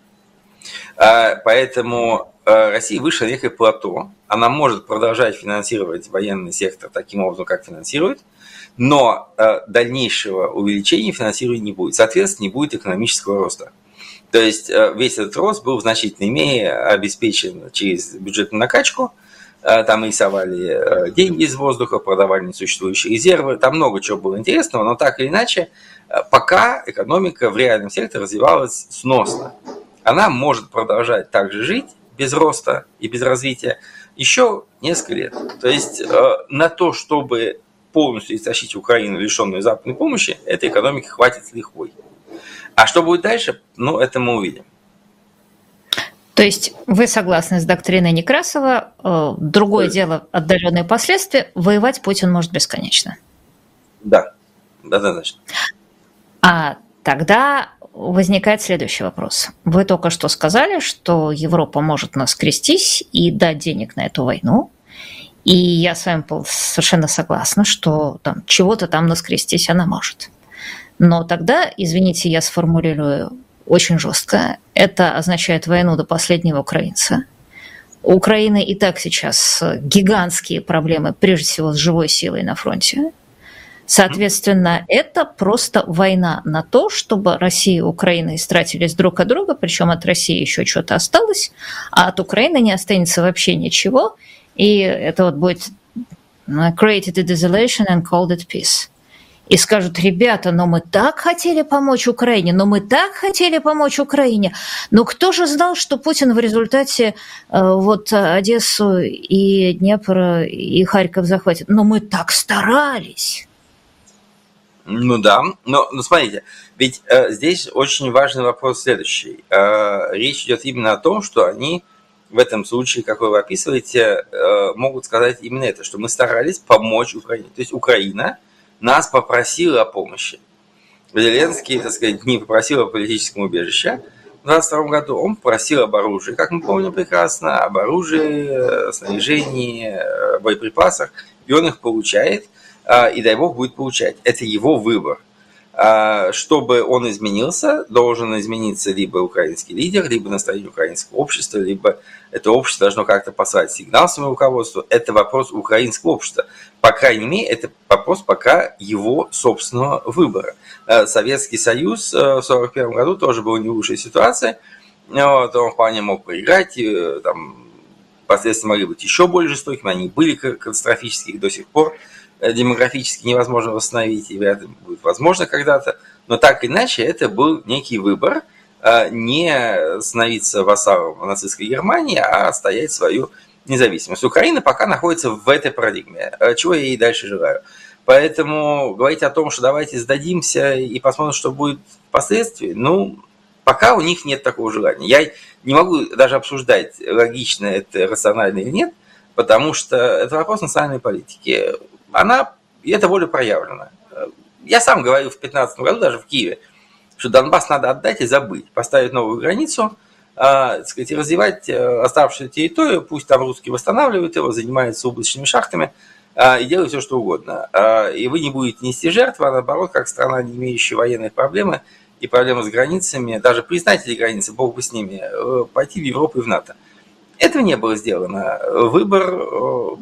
Поэтому Россия вышла на некое плато. Она может продолжать финансировать военный сектор таким образом, как финансирует, но дальнейшего увеличения финансирования не будет. Соответственно, не будет экономического роста. То есть весь этот рост был в значительной мере обеспечен через бюджетную накачку. Там рисовали деньги из воздуха, продавали несуществующие резервы. Там много чего было интересного, но так или иначе, пока экономика в реальном секторе развивалась сносно. Она может продолжать так же жить без роста и без развития еще несколько лет. То есть на то, чтобы полностью истощить Украину, лишенную западной помощи, этой экономики хватит с лихвой. А что будет дальше, это мы увидим. То есть вы согласны с доктриной Некрасова? Другое дело, отдаленные последствия. Воевать Путин может бесконечно. Да, однозначно. А тогда возникает следующий вопрос. Вы только что сказали, что Европа может наскрестись и дать денег на эту войну. И я с вами совершенно согласна, что там чего-то там наскрестись она может. Но тогда, извините, я сформулирую очень жестко, это означает войну до последнего украинца. У Украины и так сейчас гигантские проблемы, прежде всего с живой силой на фронте. Соответственно, это просто война на то, чтобы Россия и Украина истратились друг от друга, причем от России еще что-то осталось, а от Украины не останется вообще ничего, и это вот будет created a desolation and called it peace. И скажут: ребята, но мы так хотели помочь Украине, но кто же знал, что Путин в результате Одессу и Днепр и Харьков захватит? Но мы так старались. Да, но смотрите, ведь здесь очень важный вопрос следующий. Речь идет именно о том, что они в этом случае, как вы описываете, могут сказать именно это, что мы старались помочь Украине. То есть Украина нас попросила о помощи. Зеленский, не попросил о политическом убежище. В 2022 году он попросил об оружии, как мы помним прекрасно, об оружии, снаряжении, боеприпасах, и он их получает, и дай бог будет получать. Это его выбор. Чтобы он изменился, должен измениться либо украинский лидер, либо настроение украинского общества, либо это общество должно как-то послать сигнал своему руководству. Это вопрос украинского общества. По крайней мере, это вопрос пока его собственного выбора. Советский Союз в 1941 году тоже был не лучшей ситуации. Он вполне мог проиграть, последствия могли быть еще более жестокими, они были катастрофические до сих пор. Демографически невозможно восстановить, и вряд ли будет возможно когда-то. Но так или иначе, это был некий выбор не становиться вассалом нацистской Германии, а отстоять свою независимость. Украина пока находится в этой парадигме, чего я ей дальше желаю. Поэтому говорить о том, что давайте сдадимся и посмотрим, что будет впоследствии, пока у них нет такого желания. Я не могу даже обсуждать, логично это, рационально или нет, потому что это вопрос национальной политики. Это воля проявлена. Я сам говорил в 2015 году, даже в Киеве, что Донбасс надо отдать и забыть, поставить новую границу, и развивать оставшуюся территорию, пусть там русские восстанавливают его, занимаются облачными шахтами и делают все, что угодно. И вы не будете нести жертвы, а наоборот, как страна, не имеющая военной проблемы и проблемы с границами, даже признать эти границы, бог бы с ними, пойти в Европу и в НАТО. Этого не было сделано. Выбор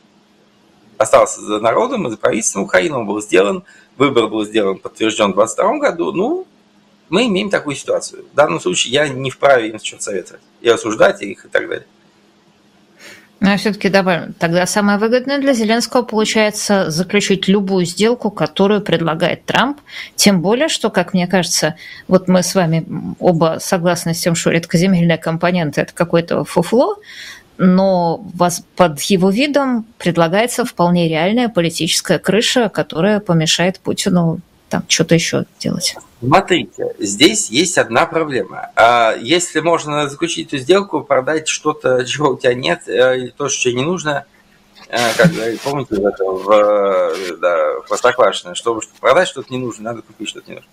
остался за народом и за правительством Украины, он был сделан, выбор был сделан, подтвержден в 2022 году. Мы имеем такую ситуацию. В данном случае я не вправе им что-то советовать и осуждать их и так далее. Но я все-таки добавлю, тогда самое выгодное для Зеленского получается заключить любую сделку, которую предлагает Трамп, тем более, что, как мне кажется, вот мы с вами оба согласны с тем, что редкоземельная компонента – это какое-то фуфло, но под его видом предлагается вполне реальная политическая крыша, которая помешает Путину там что-то еще делать. Смотрите, здесь есть одна проблема. Если можно заключить эту сделку, продать что-то, чего у тебя нет, или то, что тебе не нужно, как помните в Простоквашино, чтобы продать что-то не нужно, надо купить что-то не нужно.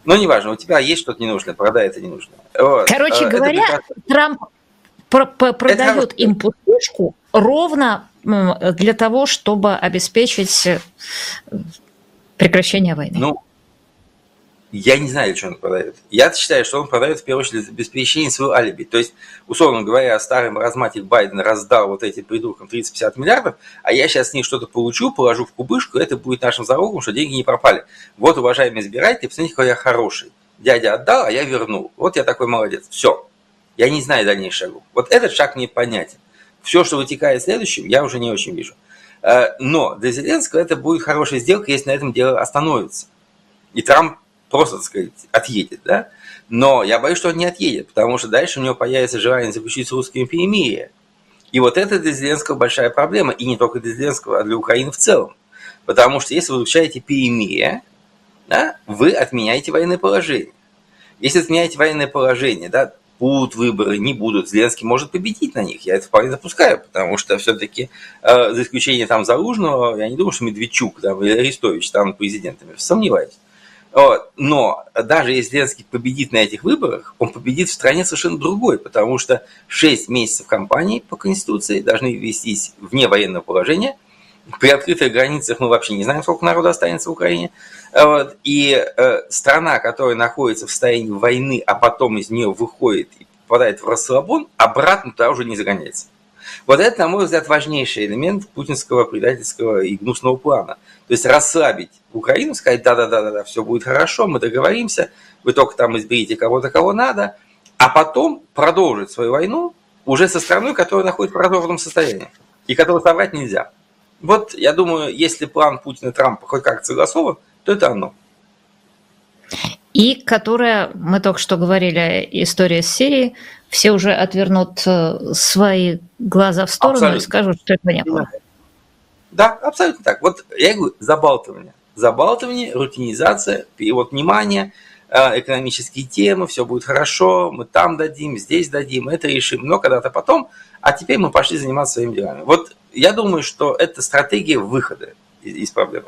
Но неважно, у тебя есть что-то ненужное, продай это ненужное. Вот. Короче говоря, Трамп продает им пустышку ровно для того, чтобы обеспечить прекращение войны. Ну, я не знаю, что он продает. Я считаю, что он продает в первую очередь для обеспечения своего алиби. То есть, условно говоря, старый маразматик Байден раздал вот этим придуркам 30-50 миллиардов, а я сейчас с них что-то получу, положу в кубышку, это будет нашим залогом, что деньги не пропали. Вот, уважаемые избиратели, посмотрите, какой я хороший. Дядя отдал, а я вернул. Вот я такой молодец. Все. Я не знаю дальнейших шагов. Вот этот шаг мне понятен. Все, что вытекает следующим, я уже не очень вижу. Но для Зеленского это будет хорошая сделка, если на этом дело остановится. И Трамп просто, так сказать, отъедет, да? Но я боюсь, что он не отъедет, потому что дальше у него появится желание заключить с русскими перемирие. И вот это для Зеленского большая проблема, и не только для Зеленского, а для Украины в целом. Потому что если вы заключаете перемирие, да, вы отменяете военное положение. Если отменяете военное положение, да, будут выборы, не будут, Зеленский может победить на них, я это вполне допускаю, потому что все-таки, за исключением там Залужного, я не думаю, что Медведчук там, или Арестович станут президентами, сомневаюсь. Но даже если Зеленский победит на этих выборах, он победит в стране совершенно другой, потому что 6 месяцев кампании по Конституции должны вестись вне военного положения. При открытых границах мы вообще не знаем, сколько народу останется в Украине. И страна, которая находится в состоянии войны, а потом из нее выходит и попадает в расслабон, обратно туда уже не загоняется. Вот это, на мой взгляд, важнейший элемент путинского предательского и гнусного плана. То есть расслабить Украину, сказать, да, все будет хорошо, мы договоримся, вы только там изберите кого-то, кого надо, а потом продолжить свою войну уже со страной, которая находится в разорванном состоянии, и которую собрать нельзя. Вот, я думаю, если план Путина и Трампа хоть как-то согласован, то это оно. И которая, мы только что говорили, история с Сирией, все уже отвернут свои глаза в сторону абсолютно. И скажут, что этого не было. Да, абсолютно так. Вот я говорю, забалтывание, рутинизация, перевод внимания, экономические темы, все будет хорошо, мы там дадим, здесь дадим, это решим, но когда-то потом, а теперь мы пошли заниматься своими делами. Вот я думаю, что это стратегия выхода из проблемы.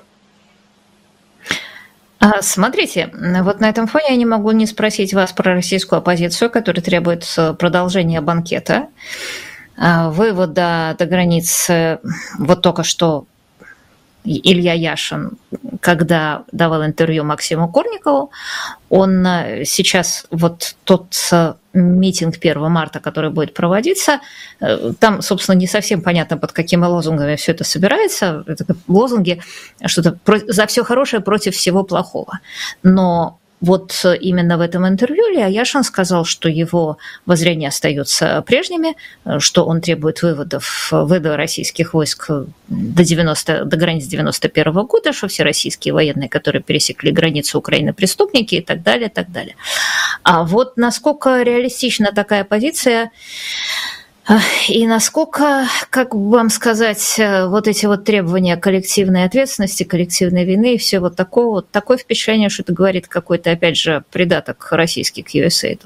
Смотрите, вот на этом фоне я не могу не спросить вас про российскую оппозицию, которая требует продолжения банкета, вывода до границы. Вот только что Илья Яшин, когда давал интервью Максиму Курникову, он сейчас вот тот митинг 1 марта, который будет проводиться, там, собственно, не совсем понятно, под какими лозунгами все это собирается. Это лозунги, что-то за все хорошее против всего плохого. Но вот именно в этом интервью Илья Яшин сказал, что его воззрения остаются прежними, что он требует вывода российских войск до границ 91 года, что все российские военные, которые пересекли границу Украины, преступники и так далее, так далее. А вот насколько реалистична такая позиция и насколько, как вам сказать, вот эти вот требования коллективной ответственности, коллективной вины и все вот такое впечатление, что это говорит какой-то, опять же, придаток российский к USAID?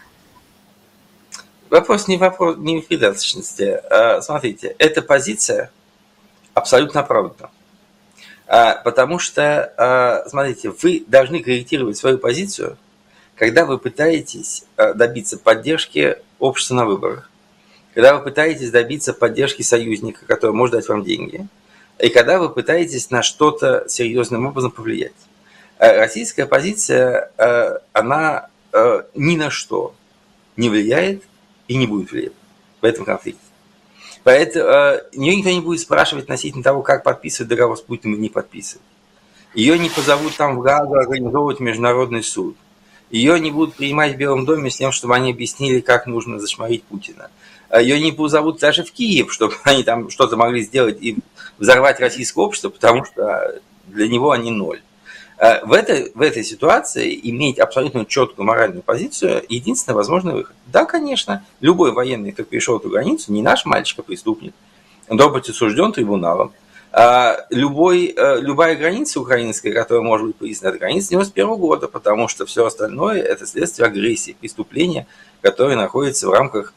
Вопрос не в придаточности. Смотрите, эта позиция абсолютно оправдана. Потому что, смотрите, вы должны корректировать свою позицию, когда вы пытаетесь добиться поддержки общества на выборах, когда вы пытаетесь добиться поддержки союзника, который может дать вам деньги, и когда вы пытаетесь на что-то серьезным образом повлиять. Российская позиция, она ни на что не влияет и не будет влиять в этом конфликте. Поэтому ее никто не будет спрашивать относительно того, как подписывать договор с Путиным и не подписывать. Ее не позовут там в Гаагу организовывать международный суд. Ее не будут принимать в Белом доме с тем, чтобы они объяснили, как нужно зашморить Путина. Ее не позовут даже в Киев, чтобы они там что-то могли сделать и взорвать российское общество, потому что для него они ноль. В этой ситуации иметь абсолютно четкую моральную позицию – единственный возможный выход. Да, конечно, любой военный, кто перешел эту границу, не наш мальчик, а преступник. Он должен быть осужден трибуналом. Любая граница украинская, которая может быть признана, это граница 91 года, потому что все остальное – это следствие агрессии, преступления, которые находятся в рамках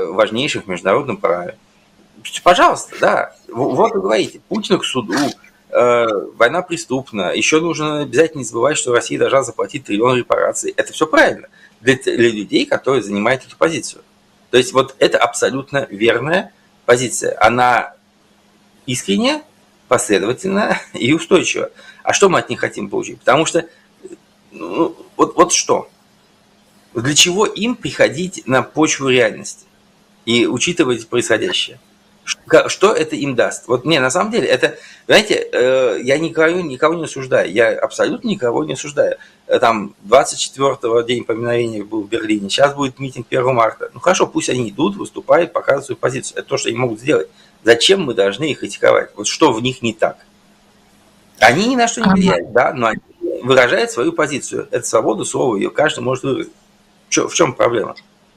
важнейших в международном праве. Пожалуйста, да. Вот вы говорите, Путину к суду, война преступна, еще нужно обязательно не забывать, что Россия должна заплатить 1 триллион репараций. Это все правильно для людей, которые занимают эту позицию. То есть вот это абсолютно верная позиция. Она искренняя, последовательная и устойчивая. А что мы от них хотим получить? Потому что вот что? Для чего им приходить на почву реальности и учитывать происходящее? Что это им даст? Вот мне на самом деле это, знаете, я никого не осуждаю, я абсолютно никого не осуждаю. Там 24-го день поминовения был в Берлине, сейчас будет митинг 1 марта. Ну хорошо, пусть они идут, выступают, показывают свою позицию. Это то, что они могут сделать. Зачем мы должны их критиковать? Вот что в них не так? Они ни на что не влияют, да, но они выражают свою позицию. Это свобода слова, ее каждый может выразить. В чем проблема?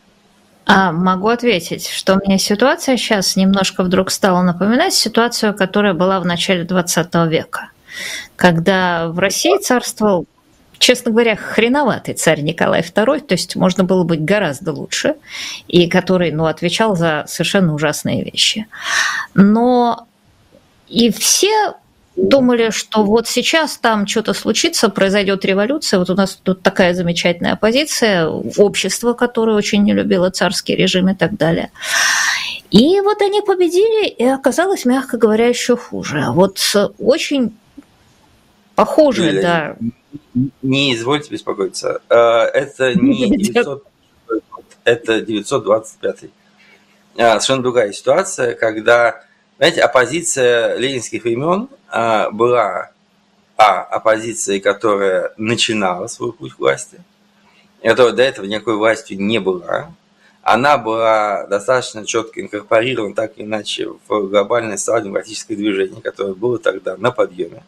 Могу ответить, что мне ситуация сейчас немножко вдруг стала напоминать ситуацию, которая была в начале 20 века, когда в России царствовал, честно говоря, хреноватый царь Николай II, то есть можно было быть гораздо лучше, и который, отвечал за совершенно ужасные вещи. Но и все думали, что вот сейчас там что-то случится, произойдет революция. Вот у нас тут такая замечательная оппозиция, общество, которое очень не любило царский режим и так далее. И вот они победили, и оказалось, мягко говоря, еще хуже. Вот очень похоже, Юля, да. Не извольте беспокоиться. Это не 900, это 925. Совершенно другая ситуация, когда, знаете, оппозиция ленинских времен была оппозицией, которая начинала свой путь к власти, которая до этого никакой властью не была. Она была достаточно четко инкорпорирована так или иначе в глобальное социал-демократическое движение, которое было тогда на подъеме.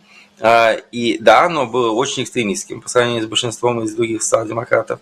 И да, оно было очень экстремистским по сравнению с большинством из других социал-демократов.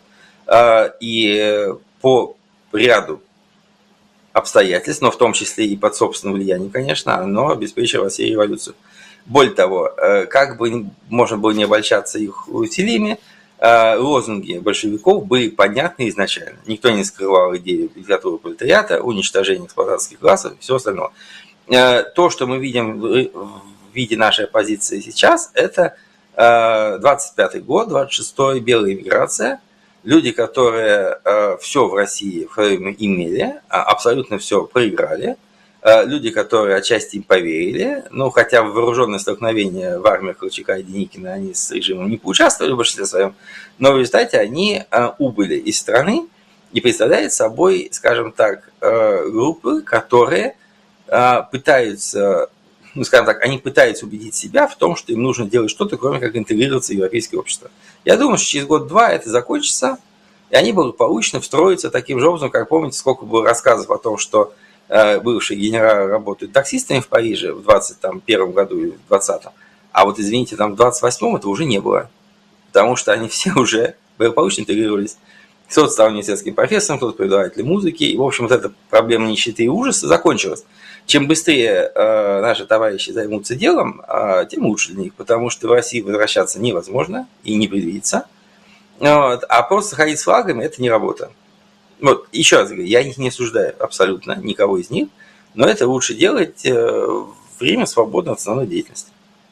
И по ряду обстоятельств, но в том числе и под собственным влиянием, конечно, оно обеспечило России революцию. Более того, как бы можно было не обольщаться их усилиями, лозунги большевиков были понятны изначально. Никто не скрывал идею диктатуры пролетариата, уничтожения эксплуататорских классов и все остальное. То, что мы видим в виде нашей оппозиции сейчас, это 25-й год, 26-й, белая эмиграция. Люди, которые все в России в свое время имели, абсолютно все проиграли. Люди, которые отчасти им поверили, хотя в вооруженное столкновение в армиях Колчака и Деникина они с режимом не поучаствовали в большинстве своем, но в результате они убыли из страны и представляют собой, скажем так, группы, которые пытаются, они пытаются убедить себя в том, что им нужно делать что-то, кроме как интегрироваться в европейское общество. Я думаю, что через год-два это закончится, и они благополучно встроятся таким же образом, как помните, сколько было рассказов о том, что бывшие генералы работают таксистами в Париже в 21 году и в 20-м, а вот, извините, там в 28-м это уже не было, потому что они все уже благополучно интегрировались. Кто-то стал университетским профессором, кто-то преподавателем музыки, и, в общем, вот эта проблема нищеты и ужаса закончилась. Чем быстрее наши товарищи займутся делом, тем лучше для них, потому что в России возвращаться невозможно и не предвидится. А просто ходить с флагами – это не работа. Вот, еще раз говорю, я их не осуждаю абсолютно, никого из них, но это лучше делать в время свободной от основной деятельности.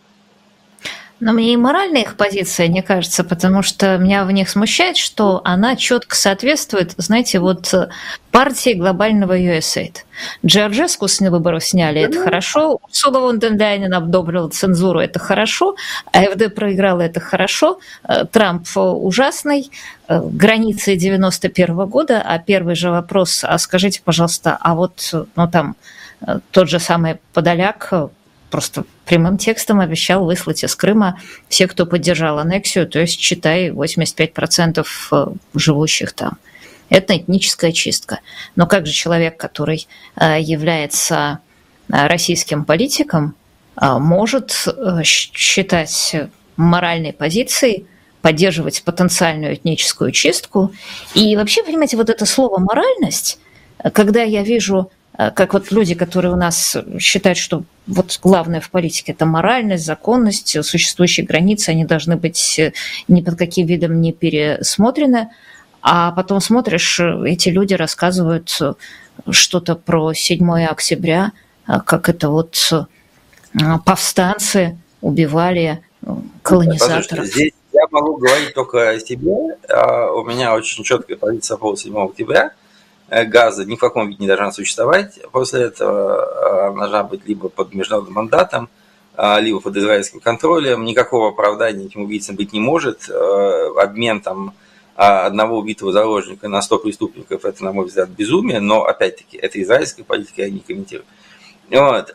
Но мне и моральная их позиция не кажется, потому что меня в них смущает, что она четко соответствует, знаете, вот партии глобального USAID. Джорджеску с выборов сняли, это хорошо. Урсула фон дер Ляйен обдобрила цензуру, это хорошо. АФД проиграла, это хорошо. Трамп ужасный. Границы 91 года. А первый же вопрос, а скажите, пожалуйста, а вот там тот же самый Подоляк просто прямым текстом обещал выслать из Крыма всех, кто поддержал аннексию, то есть, считай, 85% живущих там. Это этническая чистка. Но как же человек, который является российским политиком, может считать моральной позицией поддерживать потенциальную этническую чистку? И вообще, понимаете, вот это слово «моральность», когда я вижу, как вот люди, которые у нас считают, что вот главное в политике – это моральность, законность, существующие границы, они должны быть ни под каким видом не пересмотрены, а потом смотришь, эти люди рассказывают что-то про 7 октября, как это вот повстанцы убивали колонизаторов. Послушайте, здесь я могу говорить только о себе. У меня очень четкая позиция по 7 октября. Газа ни в каком виде не должна существовать. После этого она должна быть либо под международным мандатом, либо под израильским контролем. Никакого оправдания этим убийцам быть не может. Обмен там одного убитого заложника на 100 преступников – это, на мой взгляд, безумие. Но, опять-таки, это израильская политика, я не комментирую. Вот.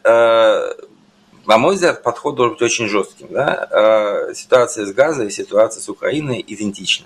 На мой взгляд, подход должен быть очень жестким. Да? Ситуация с Газой и ситуация с Украиной идентична.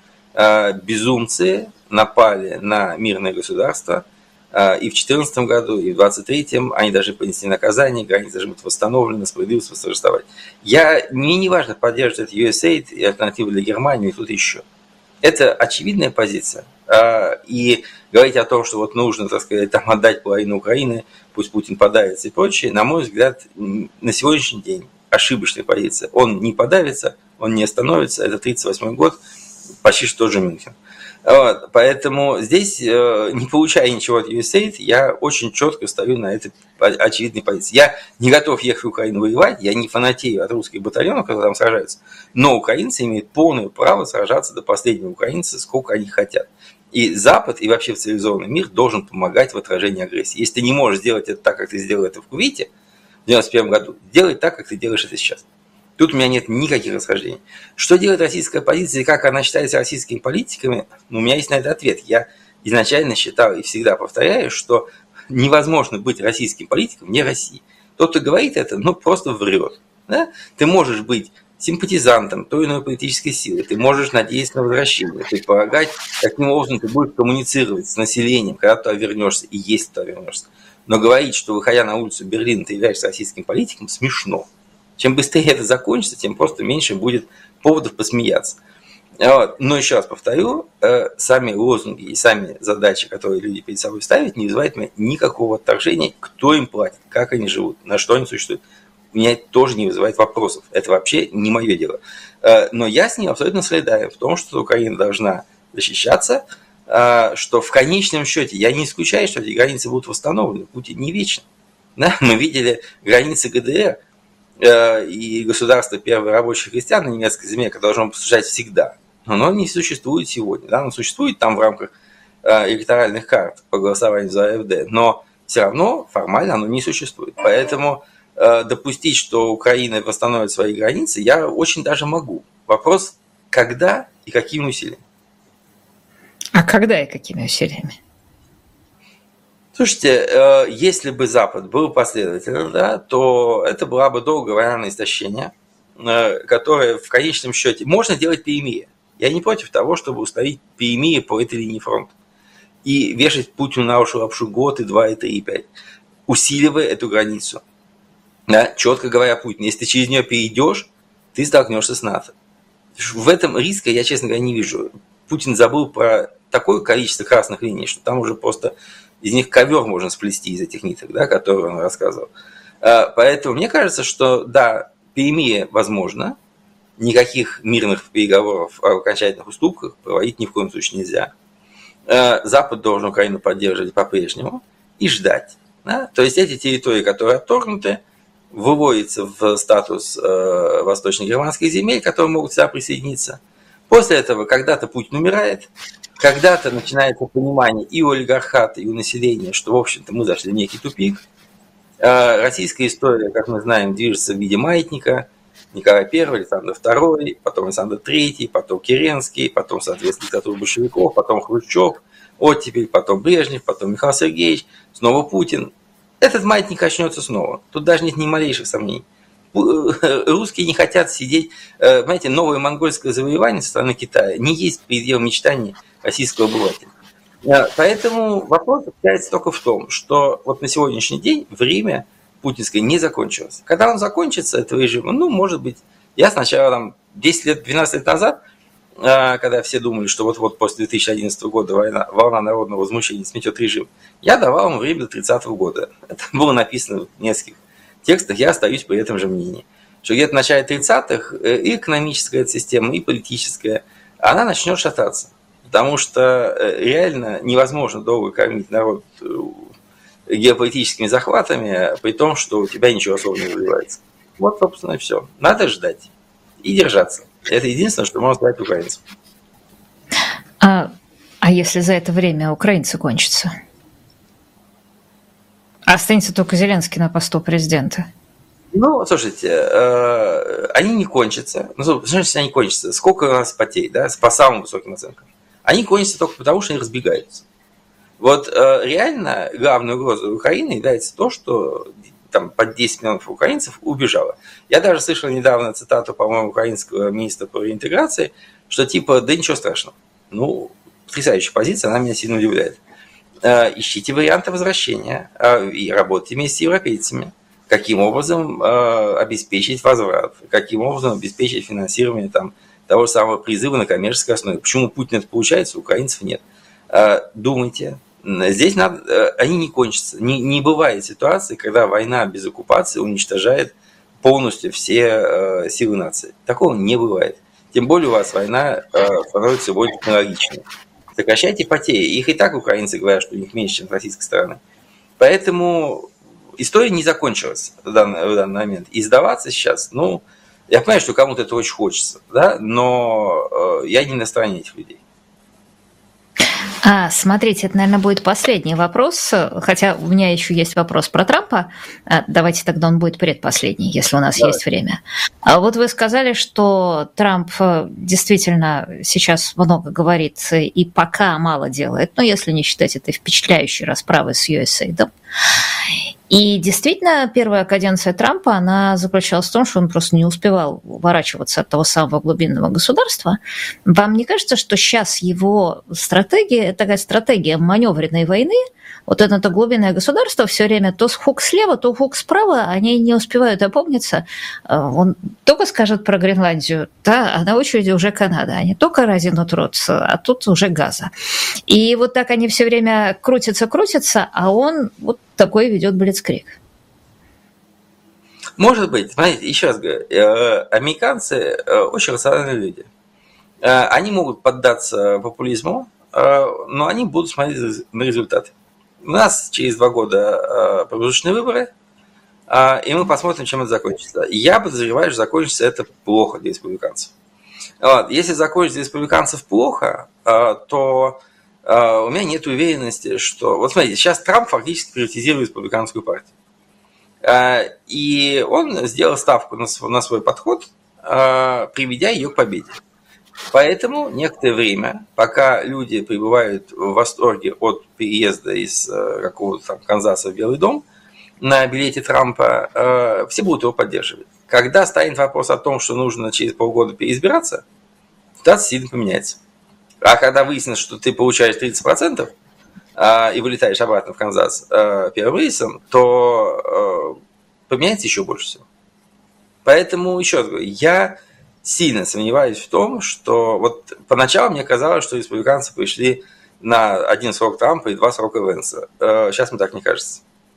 Безумцы напали на мирное государство и в 2014 году, и в 2023, они даже понесли наказание, границы должны быть восстановлены, справедливость восторжествовать. Мне не важно, поддерживать USAID и альтернативы для Германии, и тут еще. Это очевидная позиция. И говорить о том, что вот нужно, так сказать, там отдать половину Украины, пусть Путин подавится и прочее, на мой взгляд, на сегодняшний день ошибочная позиция. Он не подавится, он не остановится, это 1938 год, почти что же Мюнхен. Вот, поэтому здесь, не получая ничего от USAID, я очень четко стою на этой очевидной позиции. Я не готов ехать в Украину воевать, я не фанатею от русских батальонов, которые там сражаются, но украинцы имеют полное право сражаться до последнего украинца, сколько они хотят. И Запад, и вообще цивилизованный мир должен помогать в отражении агрессии. Если ты не можешь сделать это так, как ты сделал это в Кувейте в 1991 году, делай так, как ты делаешь это сейчас. Тут у меня нет никаких расхождений. Что делает российская оппозиция и как она считается российскими политиками, у меня есть на это ответ. Я изначально считал и всегда повторяю, что невозможно быть российским политиком вне России. Тот, кто говорит это, просто врет. Да? Ты можешь быть симпатизантом той или иной политической силы, ты можешь надеяться на возвращение, предполагать, каким образом ты будешь коммуницировать с населением, когда ты вернешься и если ты вернешься. Но говорить, что выходя на улицу Берлина, ты являешься российским политиком, смешно. Чем быстрее это закончится, тем просто меньше будет поводов посмеяться. Вот. Но еще раз повторю, сами лозунги и сами задачи, которые люди перед собой ставят, не вызывают у меня никакого отторжения, кто им платит, как они живут, на что они существуют. У меня это тоже не вызывает вопросов. Это вообще не мое дело. Но я с ним абсолютно солидарен в том, что Украина должна защищаться, что в конечном счете я не исключаю, что эти границы будут восстановлены. Путин не вечен. Да? Мы видели границы ГДР, и государство первых рабочих крестьян на немецкой земле, которое должно послужать всегда. Но оно не существует сегодня. Да? Оно существует там в рамках электоральных карт по голосованию за АФД, но все равно формально оно не существует. Поэтому допустить, что Украина восстановит свои границы, я очень даже могу. Вопрос, когда и какими усилиями. А когда и какими усилиями? Слушайте, если бы Запад был последовательным, да, то это была бы долгая война на истощение, которая в конечном счете... Можно делать перемирие. Я не против того, чтобы установить перемирие по этой линии фронта и вешать Путину на уши лапшу год, и 2, и 3, и 5, усиливая эту границу. Да, четко говоря Путину, если ты через нее перейдешь, ты столкнешься с НАТО. В этом риска я, честно говоря, не вижу. Путин забыл про такое количество красных линий, что там уже просто из них ковер можно сплести из этих ниток, да, которые он рассказывал. Поэтому мне кажется, что да, перемирие возможно, никаких мирных переговоров о окончательных уступках проводить ни в коем случае нельзя. Запад должен Украину поддерживать по-прежнему и ждать. Да? То есть эти территории, которые отторгнуты, выводятся в статус восточно-германских земель, которые могут сюда присоединиться. После этого когда-то Путин умирает, когда-то начинается понимание и у олигархата, и у населения, что, в общем-то, мы зашли в некий тупик. Российская история, как мы знаем, движется в виде маятника. Николай I, Александр II, потом Александр III, потом Керенский, потом, соответственно, диктатура большевиков, потом Хрущев, оттепель, потом Брежнев, потом Михаил Сергеевич, снова Путин. Этот маятник очнется снова. Тут даже нет ни малейших сомнений. Русские не хотят сидеть... Понимаете, новое монгольское завоевание со стороны Китая не есть предел мечтаний российского обывателя. Поэтому вопрос заключается только в том, что вот на сегодняшний день время путинское не закончилось. Когда он закончится, этого режима, может быть, я сначала там 10 лет, 12 лет назад, когда все думали, что вот-вот после 2011 года волна народного возмущения сметет режим, я давал ему время до 30-го года. Это было написано в нескольких текстах, я остаюсь при этом же мнении. Что где-то в начале 30-х и экономическая система, и политическая, она начнет шататься. Потому что реально невозможно долго кормить народ геополитическими захватами, при том, что у тебя ничего особо не развивается. Вот, собственно, и все. Надо ждать и держаться. Это единственное, что можно сказать украинцам. А если за это время украинцы кончатся? Останется только Зеленский на посту президента. Ну, слушайте, они не кончатся. Ну, значит, они кончатся. Сколько у нас потерь, да, по самым высоким оценкам? Они кончатся только потому, что они разбегаются. Вот реально главной угрозой Украины является то, что там под 10 миллионов украинцев убежало. Я даже слышал недавно цитату, по-моему, украинского министра по реинтеграции, что типа, да ничего страшного. Ну, потрясающая позиция, она меня сильно удивляет. Ищите варианты возвращения и работайте вместе с европейцами. Каким образом обеспечить возврат, каким образом обеспечить финансирование там, того же самого призыва на коммерческой основе. Почему у Путина это получается, у украинцев нет. Думайте. Здесь они не кончатся. Не бывает ситуации, когда война без оккупации уничтожает полностью все силы нации. Такого не бывает. Тем более у вас война становится все более технологичной. Сокращайте потери. Их и так украинцы говорят, что у них меньше, чем с российской стороны. Поэтому история не закончилась в данный момент. И сдаваться сейчас, ну, я понимаю, что кому-то это очень хочется, да, но я не на стороне этих людей. Смотрите, это, наверное, будет последний вопрос, хотя у меня еще есть вопрос про Трампа. Давайте тогда он будет предпоследний, если у нас есть время. Вот вы сказали, что Трамп действительно сейчас много говорит и пока мало делает, но если не считать этой впечатляющей расправы с USAID. И действительно, первая каденция Трампа, она заключалась в том, что он просто не успевал уворачиваться от того самого глубинного государства. Вам не кажется, что сейчас его стратегия, такая стратегия маневренной войны, вот это глубинное государство все время то хук слева, то хук справа, они не успевают опомниться. Он только скажет про Гренландию, да, а на очереди уже Канада. Они только разинут рот, а тут уже Газа. И вот так они все время крутятся, а он вот такой ведет блицкриг. Может быть. Смотрите, еще раз говорю, американцы очень рациональные люди. Они могут поддаться популизму, но они будут смотреть на результаты. У нас через 2 года промежуточные выборы, и мы посмотрим, чем это закончится. Я подозреваю, что закончится это плохо для республиканцев. Если закончится для республиканцев плохо, то у меня нет уверенности, что... Вот смотрите, сейчас Трамп фактически приватизирует республиканскую партию. И он сделал ставку на свой подход, приведя ее к победе. Поэтому некоторое время, пока люди пребывают в восторге от переезда из какого-то там Канзаса в Белый дом на билете Трампа, все будут его поддерживать. Когда станет вопрос о том, что нужно через полгода переизбираться, ситуация сильно поменяется. А когда выяснится, что ты получаешь 30% и вылетаешь обратно в Канзас первым рейсом, то поменяется еще больше всего. Поэтому, еще раз говорю, я сильно сомневаюсь в том, что... Вот поначалу мне казалось, что республиканцы пришли на 1 срок Трампа и 2 срока Венса. Сейчас мне так не кажется.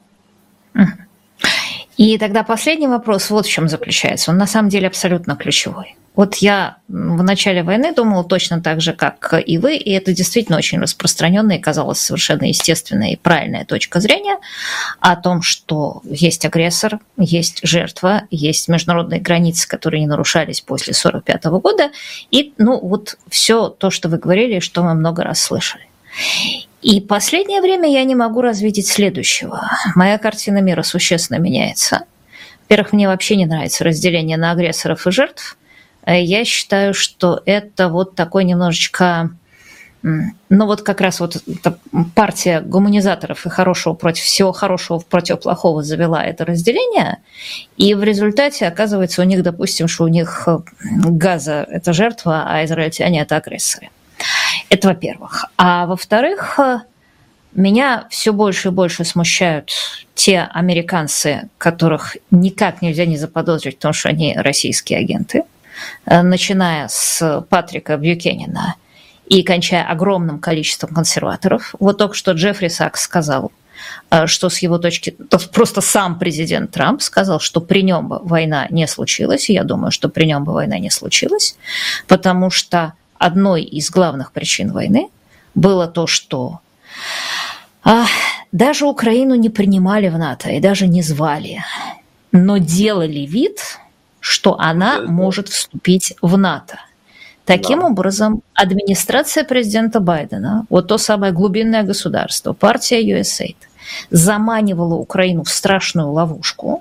И тогда последний вопрос вот в чем заключается. Он на самом деле абсолютно ключевой. Вот я в начале войны думала точно так же, как и вы, и это действительно очень распространенная и казалось совершенно естественная и правильная точка зрения о том, что есть агрессор, есть жертва, есть международные границы, которые не нарушались после 1945 года, и вот все то, что вы говорили, что мы много раз слышали. И последнее время я не могу развидеть следующего. Моя картина мира существенно меняется. Во-первых, мне вообще не нравится разделение на агрессоров и жертв. Я считаю, что это вот такой немножечко, как раз вот эта партия гуманизаторов и хорошего против всего хорошего против плохого завела это разделение, и в результате оказывается у них, допустим, что у них Газа – это жертва, а израильтяне – это агрессоры. Это во-первых. А во-вторых, меня все больше и больше смущают те американцы, которых никак нельзя не заподозрить в том, что они российские агенты, начиная с Патрика Бьюкенена и кончая огромным количеством консерваторов. Вот только что Джеффри Сакс сказал, что с его точки... Просто сам президент Трамп сказал, что при нем бы война не случилась, и я думаю, что при нем бы война не случилась, потому что одной из главных причин войны было то, что даже Украину не принимали в НАТО и даже не звали, но делали вид, что она может вступить в НАТО. Таким образом, администрация президента Байдена, вот то самое глубинное государство, партия USAID, заманивала Украину в страшную ловушку,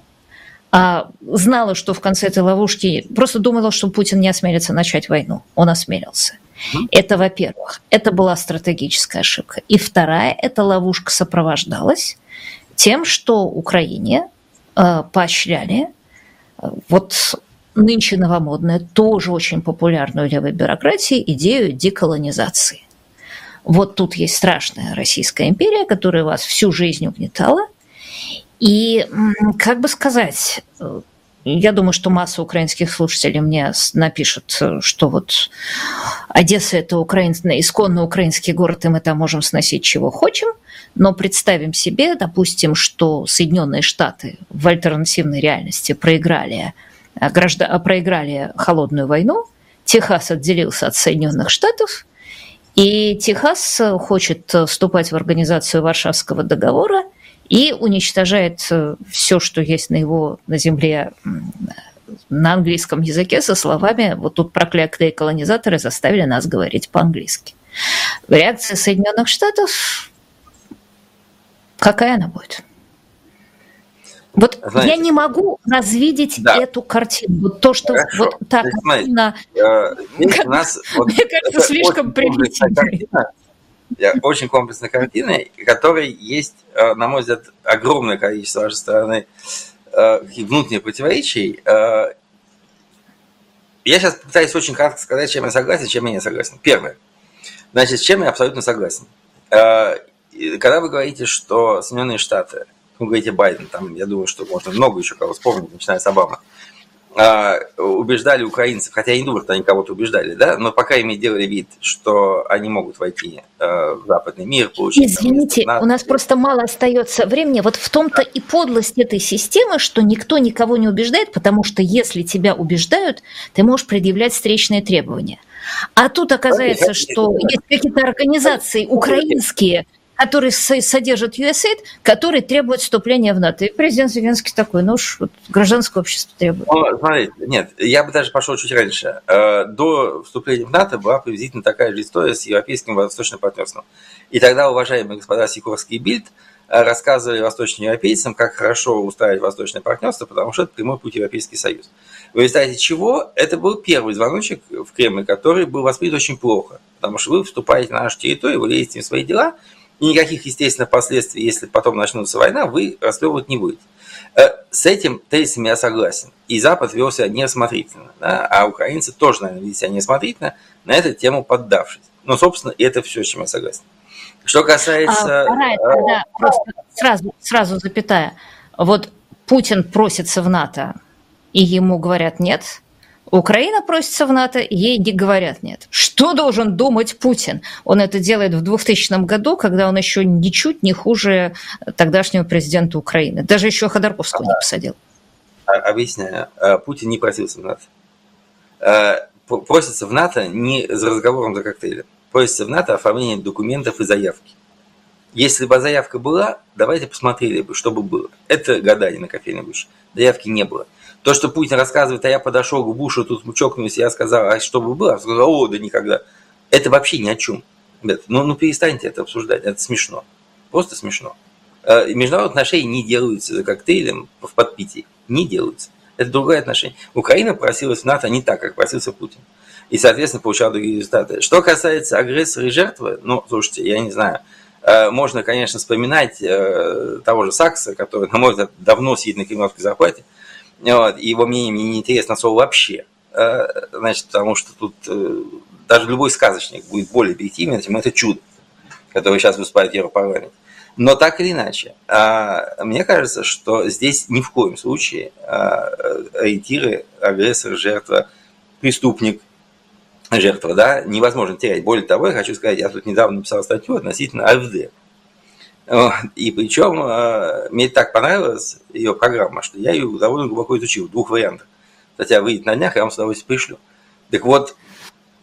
знала, что в конце этой ловушки, просто думала, что Путин не осмелится начать войну. Он осмелился. Это, во-первых, это была стратегическая ошибка. И вторая, эта ловушка сопровождалась тем, что Украине поощряли вот нынче новомодную, тоже очень популярную левой бюрократии идею деколонизации. Вот тут есть страшная Российская империя, которая вас всю жизнь угнетала. И, как бы сказать, я думаю, что масса украинских слушателей мне напишут, что вот Одесса – это исконно украинский город, и мы там можем сносить чего хотим. Но представим себе, допустим, что Соединенные Штаты в альтернативной реальности проиграли холодную войну, Техас отделился от Соединенных Штатов, и Техас хочет вступать в организацию Варшавского договора и уничтожает все, что есть на земле на английском языке со словами «вот тут проклятые колонизаторы заставили нас говорить по-английски». Реакция Соединенных Штатов, какая она будет? Вот знаете, я не могу развидеть эту картину. Вот то, что хорошо. Вот так сильно... Мне кажется, слишком примитивно. Очень комплексная картина, которой есть, на мой взгляд, огромное количество с вашей стороны внутренних противоречий. Я сейчас пытаюсь очень кратко сказать, чем я согласен, чем я не согласен. Первое. Значит, с чем я абсолютно согласен. Когда вы говорите, что Соединенные Штаты, вы говорите Байден, там, я думаю, что можно много еще кого вспомнить, начиная с Обамы, убеждали украинцев, хотя я не думаю, что они кого-то убеждали, да, но пока ими делали вид, что они могут войти в западный мир, получить... Извините, у нас просто мало остается времени. Вот в том-то и подлость этой системы, что никто никого не убеждает, потому что если тебя убеждают, ты можешь предъявлять встречные требования. А тут оказывается, что есть какие-то организации украинские, которые содержат USAID, которые требуют вступления в НАТО. И президент Зеленский такой, ну уж вот, гражданское общество требует. Смотрите, нет, я бы даже пошел чуть раньше. До вступления в НАТО была приблизительно такая же история с европейским восточным партнерством. И тогда уважаемые господа Сикорский и Бильд рассказывали восточноевропейцам, как хорошо устраивать восточное партнерство, потому что это прямой путь в Европейский Союз. В результате чего это был первый звоночек в Кремль, который был воспринят очень плохо, потому что вы вступаете на нашу территорию, вы лезете в свои дела, и никаких, естественно, последствий, если потом начнется война, вы расплевывать не будете. С этим тезисом я согласен. И Запад вел себя неосмотрительно, да? А украинцы тоже, наверное, вели себя неосмотрительно, на эту тему поддавшись. Но, собственно, это все, с чем я согласен. Что касается... Просто сразу запятая. Вот Путин просится в НАТО, и ему говорят «нет». Украина просится в НАТО, ей не говорят «нет». Что должен думать Путин? Он это делает в 2000 году, когда он еще ничуть не хуже тогдашнего президента Украины. Даже еще Ходорковского не посадил. Объясняю. Путин не просился в НАТО. Просится в НАТО не за разговором за коктейлем. Просится в НАТО оформлением документов и заявки. Если бы заявка была, давайте посмотрели бы, что бы было. Это гадание на кофейной гуще. Заявки не было. То, что Путин рассказывает, а я подошел к Бушу, тут чокнулся, я сказал, а что бы было? Он сказал, да никогда. Это вообще ни о чем. Ребята, ну перестаньте это обсуждать, это смешно. Просто смешно. Международные отношения не делаются за коктейлем в подпитии. Не делаются. Это другое отношение. Украина просилась в НАТО не так, как просился Путин. И, соответственно, получала другие результаты. Что касается агрессора и жертвы, слушайте, я не знаю. Можно, конечно, вспоминать того же Сакса, который, на мой взгляд, давно сидит на кремлевской зарплате. Вот, и его мнение мне не интересно слово вообще. Значит, потому что тут даже любой сказочник будет более объективен, чем это чудо, которое сейчас выступает в Европарламенте. Но так или иначе, мне кажется, что здесь ни в коем случае ориентиры агрессор, жертва, преступник, жертва, да, невозможно терять. Более того, я хочу сказать, я тут недавно написал статью относительно АфД. И причем мне так понравилась ее программа, что я ее довольно глубоко изучил в 2 вариантах. Хотя выйдет на днях, я вам с удовольствием пришлю. Так вот,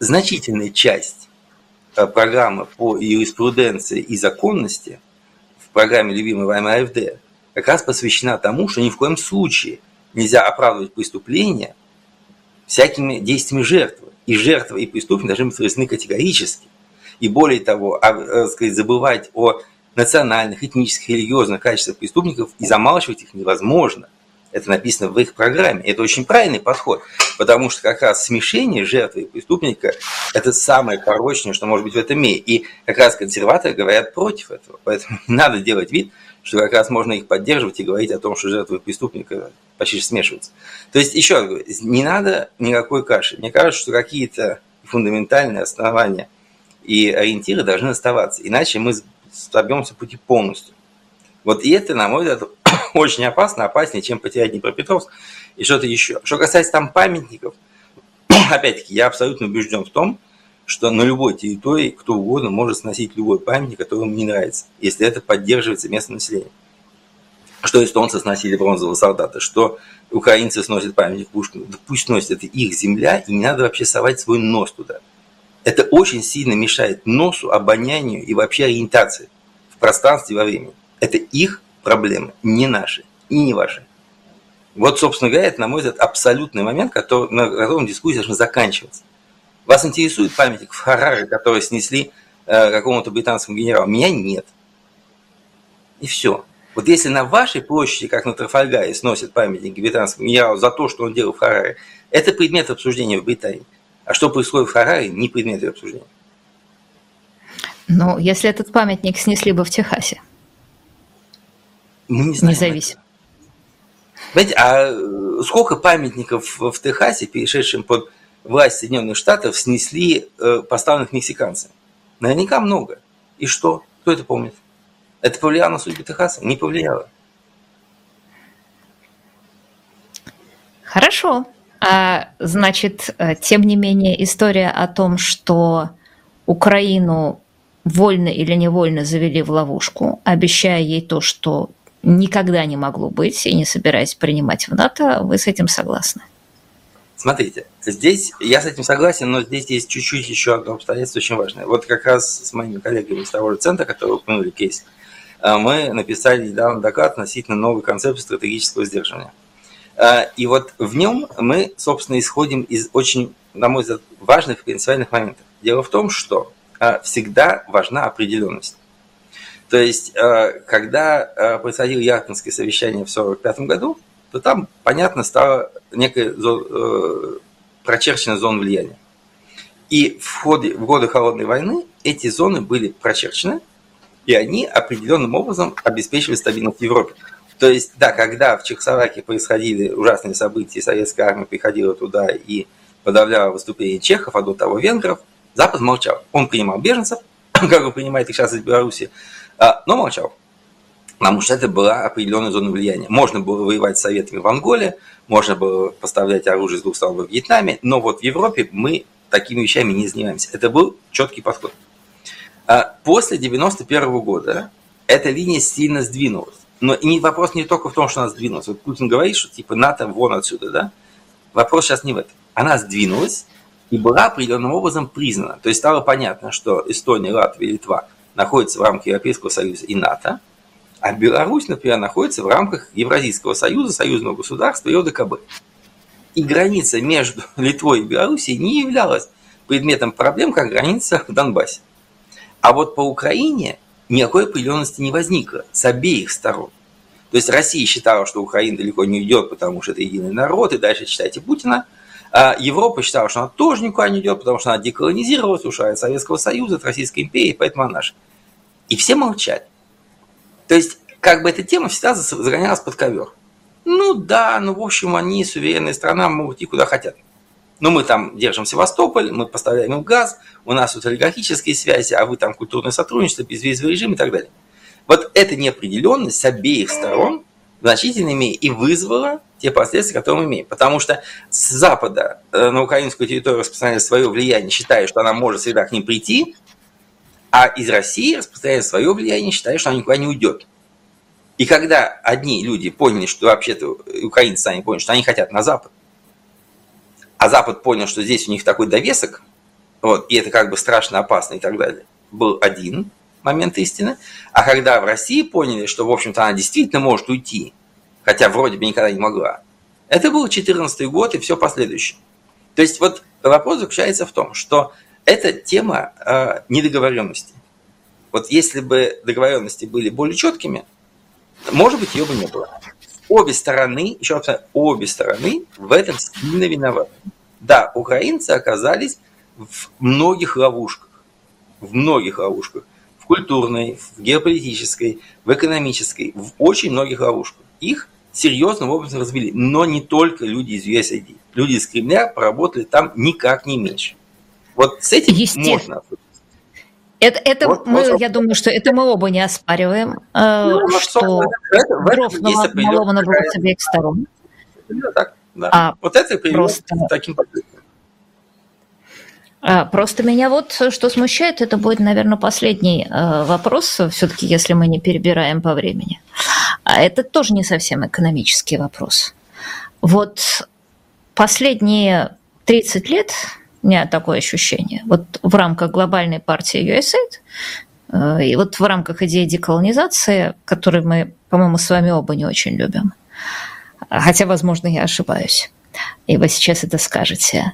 значительная часть программы по юриспруденции и законности программе любимой вами АФД как раз посвящена тому, что ни в коем случае нельзя оправдывать преступления всякими действиями жертвы. И жертва, и преступник должны быть разделены категорически. И более того, забывать о национальных, этнических, религиозных качествах преступников и замалчивать их невозможно. Это написано в их программе. Это очень правильный подход, потому что как раз смешение жертвы и преступника – это самое порочное, что может быть в этом мире. И как раз консерваторы говорят против этого. Поэтому не надо делать вид, что как раз можно их поддерживать и говорить о том, что жертвы и преступника почти смешиваются. То есть, еще раз говорю, не надо никакой каши. Мне кажется, что какие-то фундаментальные основания и ориентиры должны оставаться, иначе мы собьемся пути полностью. Вот и это, на мой взгляд, очень опасно, опаснее, чем потерять Днепропетровск и что-то еще. Что касается там памятников, опять-таки, я абсолютно убежден в том, что на любой территории кто угодно может сносить любой памятник, который ему не нравится, если это поддерживается местным населением. Что эстонцы сносили бронзового солдата, что украинцы сносят памятник Пушкину. Да пусть сносят, это их земля, и не надо вообще совать свой нос туда. Это очень сильно мешает носу, обонянию и вообще ориентации в пространстве и во времени. Это их проблемы, не наши и не ваши. Вот, собственно говоря, это, на мой взгляд, абсолютный момент, на котором дискуссия должна заканчиваться. Вас интересует памятник в Хараре, который снесли какому-то британскому генералу? Меня нет. И все. Вот если на вашей площади, как на Трафальгаре, сносят памятник британскому генералу за то, что он делал в Хараре, это предмет обсуждения в Британии. А что происходит в Хараре, не предмет обсуждения. Ну, если этот памятник снесли бы в Техасе. Мы не знаем. Независимо. Понимаете, а сколько памятников в Техасе, перешедшим под власть Соединенных Штатов, снесли поставленных мексиканцами? Наверняка много. И что? Кто это помнит? Это повлияло на судьбу Техаса? Не повлияло. Хорошо. Значит, тем не менее, история о том, что Украину вольно или невольно завели в ловушку, обещая ей то, что никогда не могло быть, и не собираясь принимать в НАТО, вы с этим согласны? Смотрите, здесь я с этим согласен, но здесь есть чуть-чуть еще одно обстоятельство очень важное. Вот как раз с моими коллегами из того же центра, которые упомянули кейс, мы написали недавно доклад относительно новой концепции стратегического сдерживания. И вот в нем мы, собственно, исходим из очень, на мой взгляд, важных и принципиальных моментов. Дело в том, что всегда важна определенность. То есть, когда происходило Ялтинское совещание в 1945 году, то там, понятно, стала некая прочерчена зона влияния. И в годы Холодной войны эти зоны были прочерчены, и они определенным образом обеспечивали стабильность в Европе. То есть, да, когда в Чехословакии происходили ужасные события, советская армия приходила туда и подавляла выступления чехов, а до того венгров, Запад молчал. Он принимал беженцев, как он принимает их сейчас из Беларуси, но молчал. Потому что это была определенная зона влияния. Можно было воевать с советами в Анголе, можно было поставлять оружие с двух сторон во Вьетнаме, но вот в Европе мы такими вещами не занимаемся. Это был четкий подход. После 1991 года эта линия сильно сдвинулась. Но и вопрос не только в том, что она сдвинулась. Вот Путин говорит, что типа НАТО вон отсюда, да? Вопрос сейчас не в этом. Она сдвинулась и была определенным образом признана. То есть стало понятно, что Эстония, Латвия, Литва находятся в рамках Европейского Союза и НАТО, а Беларусь, например, находится в рамках Евразийского Союза, союзного государства и ОДКБ. И граница между Литвой и Белоруссией не являлась предметом проблем, как граница в Донбассе. А вот по Украине никакой определенности не возникло с обеих сторон. То есть Россия считала, что Украина далеко не уйдет, потому что это единый народ, и дальше читайте Путина. А Европа считала, что она тоже никуда не идет, потому что она деколонизировалась, ушла от Советского Союза, от Российской империи, поэтому она наша. И все молчали. То есть, как бы эта тема всегда загонялась под ковер. Ну да, в общем, они, суверенная страна, могут идти куда хотят. Но мы там держим Севастополь, мы поставляем им газ, у нас тут олигархические связи, а вы там культурное сотрудничество, безвизовый режим и так далее. Вот эта неопределенность с обеих сторон в значительной мере и вызвала те последствия, которые мы имеем. Потому что с Запада на украинскую территорию распространяет свое влияние, считая, что она может всегда к ним прийти, а из России распространяет свое влияние, считая, что она никуда не уйдет. И когда одни люди поняли, что вообще-то украинцы сами поняли, что они хотят на Запад, а Запад понял, что здесь у них такой довесок, вот, и это как бы страшно опасно и так далее, был один. Второй, который понял, что здесь у них такой довесок, и это как бы страшно опасно и так далее, был один. момент истины. А когда в России поняли, что, в общем-то, она действительно может уйти, хотя вроде бы никогда не могла, это был 2014 год и все последующее. То есть вот вопрос заключается в том, что это тема недоговоренности. Вот если бы договоренности были более четкими, может быть, ее бы не было. Обе стороны, еще раз, обе стороны в этом сильно виноваты. Да, украинцы оказались в многих ловушках. В многих ловушках. В культурной, в геополитической, в экономической, в очень многих ловушках. Их серьезным образом разбили. Но не только люди из USAID. Люди из Кремля поработали там никак не меньше. Вот с этим можно. Я думаю, что это мы оба не оспариваем, что дров наломано было с обеих сторон. Да. Вот это привело к таким последствиям. Просто меня вот что смущает, это будет, наверное, последний вопрос, все-таки, если мы не перебираем по времени. А это тоже не совсем экономический вопрос. Вот последние 30 лет, у меня такое ощущение, вот в рамках глобальной партии USAID и вот в рамках идеи деколонизации, которую мы, по-моему, с вами оба не очень любим, хотя, возможно, я ошибаюсь, и вы сейчас это скажете.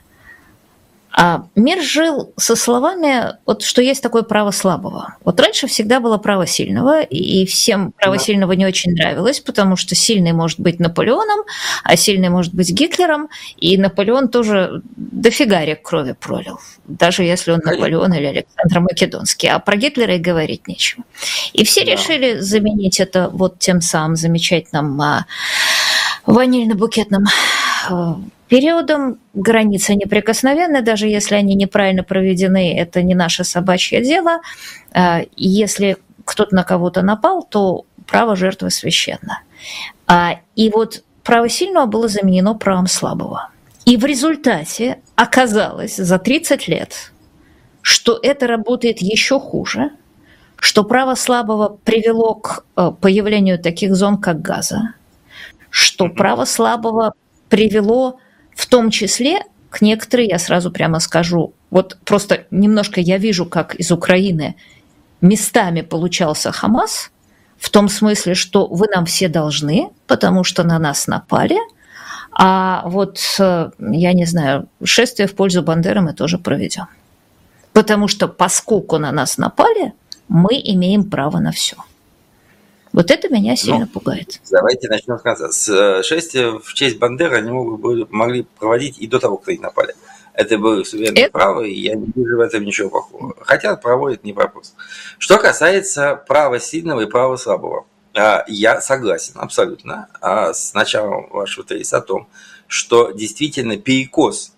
Мир жил со словами, вот, что есть такое право слабого. Вот раньше всегда было право сильного, и всем право сильного не очень нравилось, потому что сильный может быть Наполеоном, а сильный может быть Гитлером, и Наполеон тоже дофига рек крови пролил, даже если он Наполеон или Александр Македонский, а про Гитлера и говорить нечего. И все решили заменить это вот тем самым замечательным ванильно-букетным периодом. Границы неприкосновенны, даже если они неправильно проведены, это не наше собачье дело. Если кто-то на кого-то напал, то право жертвы священно. И вот право сильного было заменено правом слабого. И в результате оказалось за 30 лет, что это работает еще хуже, что право слабого привело к появлению таких зон, как Газа, что право слабого привело в том числе к некоторым, я сразу прямо скажу, вот просто немножко я вижу, как из Украины местами получался Хамас, в том смысле, что вы нам все должны, потому что на нас напали, а вот, я не знаю, шествие в пользу Бандеры мы тоже проведем. Потому что поскольку на нас напали, мы имеем право на все. Вот это меня сильно пугает. Давайте начнем с конца. Шествие в честь Бандеры они могли проводить и до того, как они напали. Это было суверенное право, и я не вижу в этом ничего плохого. Хотя проводят, не вопрос. Что касается права сильного и права слабого, я согласен абсолютно с началом вашего тезиса о том, что действительно перекос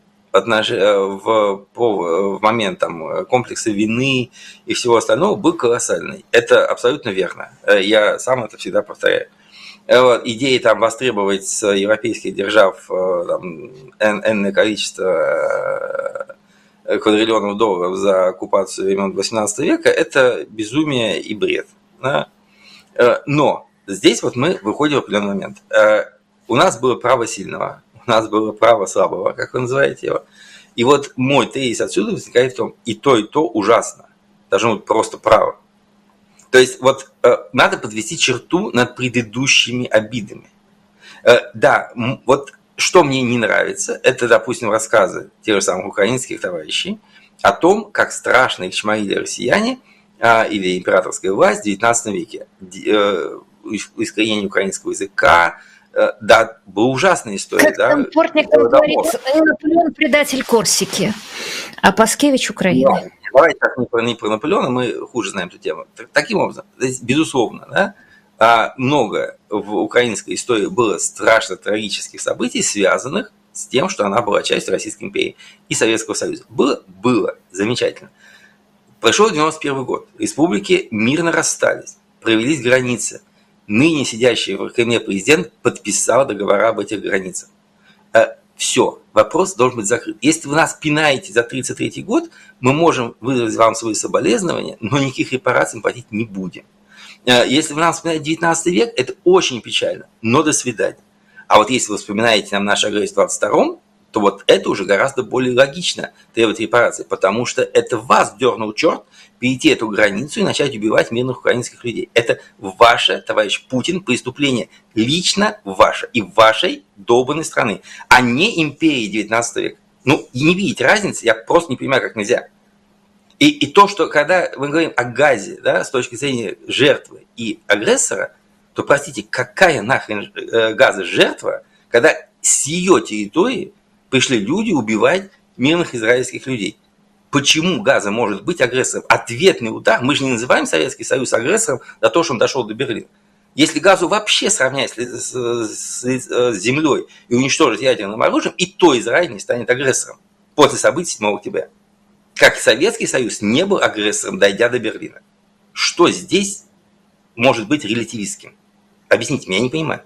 в момент там, комплекса вины и всего остального был колоссальный. Это абсолютно верно. Я сам это всегда повторяю. Идеи там востребовать с европейских держав энное количество квадриллионов долларов за оккупацию времен 18 века – это безумие и бред. Да? Но здесь вот мы выходим в определенный момент. У нас было право сильного, у нас было право слабого, как вы называете его. И вот мой тезис отсюда возникает в том, и то ужасно. Должно быть просто право. То есть вот надо подвести черту над предыдущими обидами. Да, вот что мне не нравится, это, допустим, рассказы тех же самых украинских товарищей о том, как страшно их чморили россияне или императорская власть в XIX веке. Искоренение украинского языка. Да, была ужасная история. Как там Портников говорит, Наполеон предатель Корсики, а Паскевич Украины. Давайте так не про Наполеона, мы хуже знаем эту тему. Таким образом, безусловно, да, много в украинской истории было страшно трагических событий, связанных с тем, что она была частью Российской империи и Советского Союза. Было замечательно. Прошел 91 год, республики мирно расстались, провелись границы. Ныне сидящий в Кремле президент подписал договора об этих границах. Все, вопрос должен быть закрыт. Если вы нас пинаете за 1933 год, мы можем выразить вам свои соболезнования, но никаких репараций мы платить не будем. Если вы нам вспоминаете 19 век, это очень печально, но до свидания. А вот если вы вспоминаете нам нашу агрессию в 22-м, то вот это уже гораздо более логично требовать репараций, потому что это вас дернул черт перейти эту границу и начать убивать мирных украинских людей. Это ваше, товарищ Путин, преступление лично ваше и вашей долбанной страны, а не империи 19 века. Ну, и не видеть разницы, я просто не понимаю, как нельзя. И то, что когда мы говорим о Газе, да, с точки зрения жертвы и агрессора, то, простите, какая нахрен Газа жертва, когда с ее территории пришли люди убивать мирных израильских людей? Почему Газа может быть агрессором? Ответный удар. Мы же не называем Советский Союз агрессором за то, что он дошел до Берлина. Если Газу вообще сравнять с землей и уничтожить ядерным оружием, и то Израиль не станет агрессором после событий 7 октября. Как Советский Союз не был агрессором, дойдя до Берлина. Что здесь может быть релятивистским? Объясните мне, я не понимаю.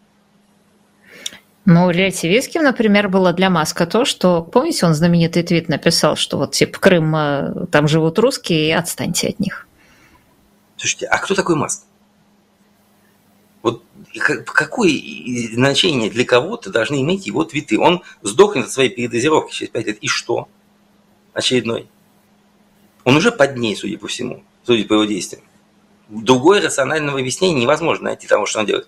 Ну, релятивистским, например, было для Маска то, что, помните, он знаменитый твит написал, что вот типа Крым, там живут русские, и отстаньте от них. Слушайте, а кто такой Маск? Вот какое значение для кого-то должны иметь его твиты? Он сдохнет от своей передозировки через 5 лет. И что? Очередной. Он уже под ней, судя по всему, судя по его действиям. Другое рационального объяснения невозможно найти тому, что он делает.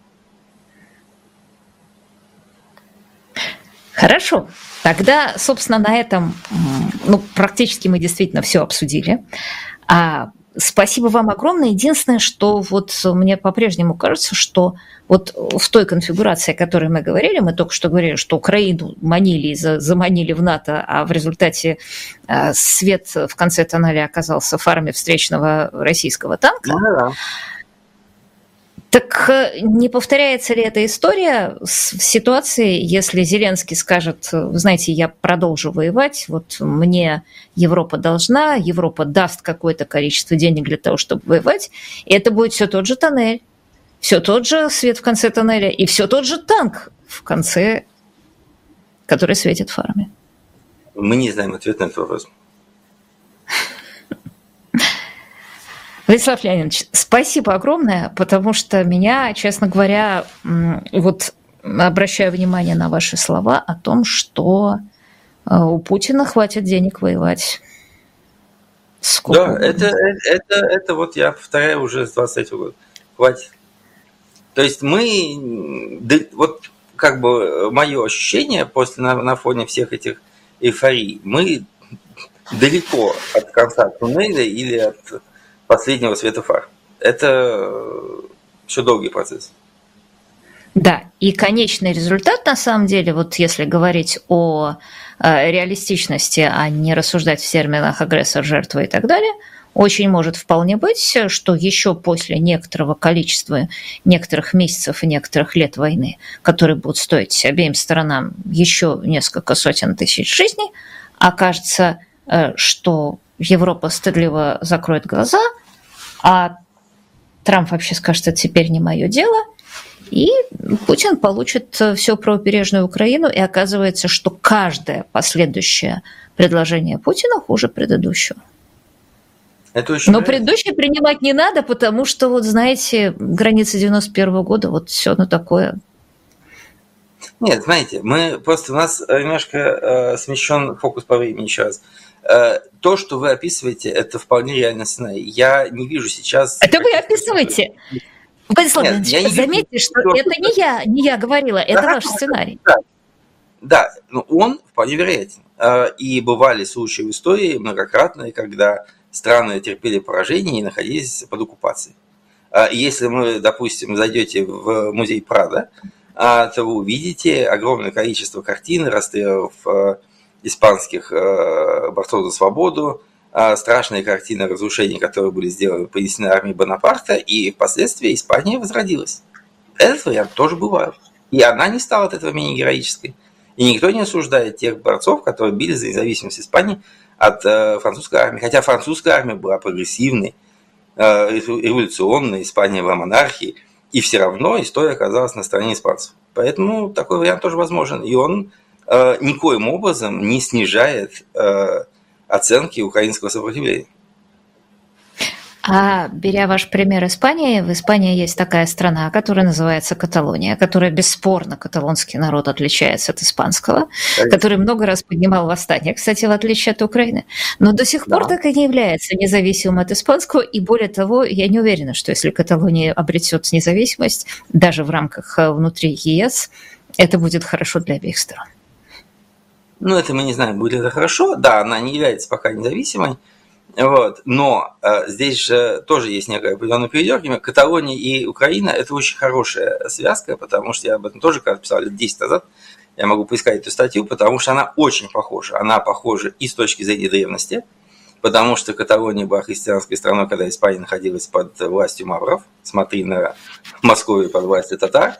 Хорошо. Тогда, собственно, на этом практически мы действительно все обсудили. Спасибо вам огромное. Единственное, что вот мне по-прежнему кажется, что вот в той конфигурации, о которой мы говорили, мы только что говорили, что Украину манили и заманили в НАТО, а в результате свет в конце тоннеля оказался фарами встречного российского танка. Да. Так не повторяется ли эта история в ситуации, если Зеленский скажет, вы знаете, я продолжу воевать, вот мне Европа должна, Европа даст какое-то количество денег для того, чтобы воевать, и это будет все тот же тоннель, все тот же свет в конце тоннеля и все тот же танк в конце, который светит фарами? Мы не знаем ответ на этот вопрос. Владислав Леонидович, спасибо огромное, потому что меня, честно говоря, вот обращаю внимание на ваши слова о том, что у Путина хватит денег воевать. Сколько? Да, это вот я повторяю уже с 23 года. Хватит. То есть мы, вот как бы мое ощущение после на фоне всех этих эйфорий, мы далеко от конца туннеля или от последнего света фар. Это все долгий процесс. Да, и конечный результат, на самом деле, вот если говорить о реалистичности, а не рассуждать в терминах агрессор, жертва и так далее, очень может вполне быть, что еще после некоторого количества, некоторых месяцев и некоторых лет войны, которые будут стоить обеим сторонам еще несколько сотен тысяч жизней, окажется, что Европа стыдливо закроет глаза, а Трамп вообще скажет, это теперь не мое дело, и Путин получит всю правобережную Украину, и оказывается, что каждое последующее предложение Путина хуже предыдущего. Но предыдущее принимать не надо, потому что, вот знаете, граница 91 года, вот все на такое. Нет, знаете, у нас немножко смещен фокус по времени еще раз. То, что вы описываете, это вполне реальный сценарий. Я не вижу сейчас... Это вы описываете? Владислав Ильич, заметьте, что это не я говорила, это ваш сценарий. Да, но он вполне вероятен. И бывали случаи в истории многократные, когда страны терпели поражение и находились под оккупацией. Если вы, допустим, зайдете в музей Прадо, то вы увидите огромное количество картин, расстрелов испанских борцов за свободу, страшные картины разрушений, которые были сделаны принесены армией Бонапарта, и впоследствии Испания возродилась. Этот вариант тоже бывает. И она не стала от этого менее героической. И никто не осуждает тех борцов, которые бились за независимость Испании от французской армии. Хотя французская армия была прогрессивной, революционной, Испания была монархией, и все равно история оказалась на стороне испанцев. Поэтому такой вариант тоже возможен. И он никоим образом не снижает оценки украинского сопротивления. А беря ваш пример Испании, в Испании есть такая страна, которая называется Каталония, которая бесспорно, каталонский народ отличается от испанского, который много раз поднимал восстание, кстати, в отличие от Украины, но до сих пор так и не является независимым от испанского, и более того, я не уверена, что если Каталония обретет независимость, даже в рамках внутри ЕС, это будет хорошо для обеих сторон. Ну, это мы не знаем, будет это хорошо. Да, она не является пока независимой. Вот. Но здесь же тоже есть некое определенное передергивание. Каталония и Украина – это очень хорошая связка, потому что я об этом тоже когда писал лет 10 назад. Я могу поискать эту статью, потому что она очень похожа. Она похожа и с точки зрения древности, потому что Каталония была христианской страной, когда Испания находилась под властью мавров. Смотри на Московию под властью татар.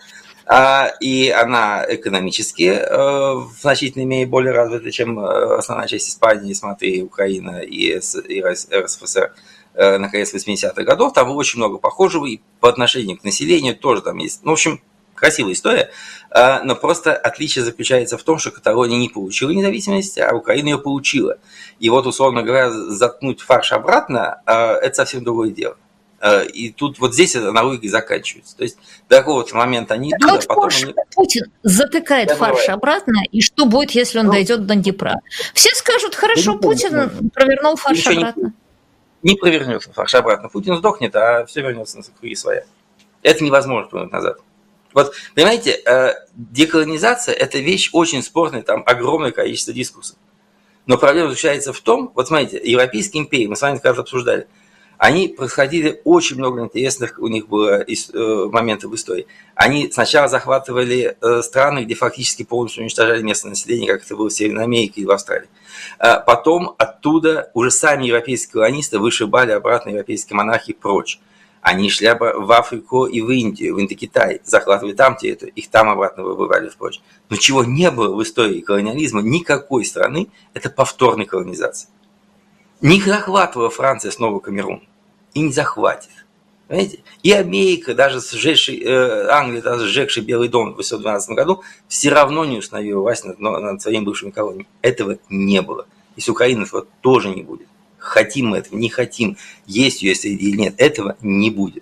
И она экономически в значительной мере более развита, чем основная часть Испании, смотри, Украина и РСФСР на конец 80-х годов. Там очень много похожего, и по отношению к населению тоже там есть. Ну, в общем, красивая история, но просто отличие заключается в том, что Каталония не получила независимость, а Украина ее получила. И вот, условно говоря, заткнуть фарш обратно – это совсем другое дело. И тут вот здесь аналогии заканчиваются. То есть до какого-то момента они идут, а потом Путин затыкает фарш обратно, и что будет, если он дойдет до Днепра? Все скажут, хорошо, Путин провернул фарш обратно. Не провернется фарш обратно. Путин сдохнет, а все вернется на круги своя. Это невозможно повернуть назад. Вот, понимаете, деколонизация – это вещь очень спорная, там огромное количество дискуссов. Но проблема заключается в том, вот смотрите, европейские империи, мы с вами как-то обсуждали, они происходили, очень много интересных у них было моментов в истории. Они сначала захватывали страны, где фактически полностью уничтожали местное население, как это было в Северной Америке или в Австралии. Потом оттуда уже сами европейские колонисты вышибали обратно европейские монархии прочь. Они шли в Африку и в Индию, в Индокитай, захватывали там территорию, их там обратно выбывали впрочь. Но чего не было в истории колониализма никакой страны, это повторной колонизации. Не захватывала Франция снова Камерун. И не захватит. Понимаете? И Америка, даже Англия, даже сжегшая Белый дом в 1812 году, все равно не установила власть над своими бывшими колониями. Этого не было. И с Украиной этого тоже не будет. Хотим мы этого, не хотим, есть ее среди или нет, этого не будет.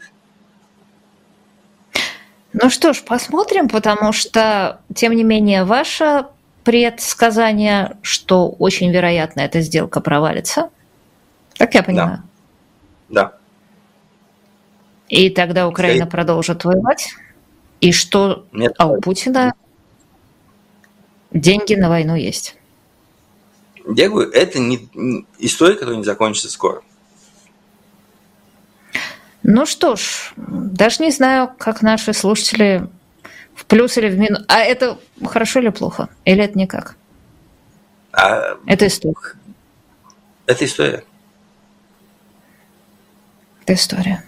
Ну что ж, посмотрим, потому что, тем не менее, ваше предсказание, что очень вероятно эта сделка провалится, как я понимаю. Да. И тогда Украина продолжит воевать. И что? Нет. А у Путина деньги на войну есть. Я говорю, это не история, которая не закончится скоро. Ну что ж, даже не знаю, как наши слушатели в плюс или в минус. А это хорошо или плохо? Или это никак? Это история. Это история. Это история.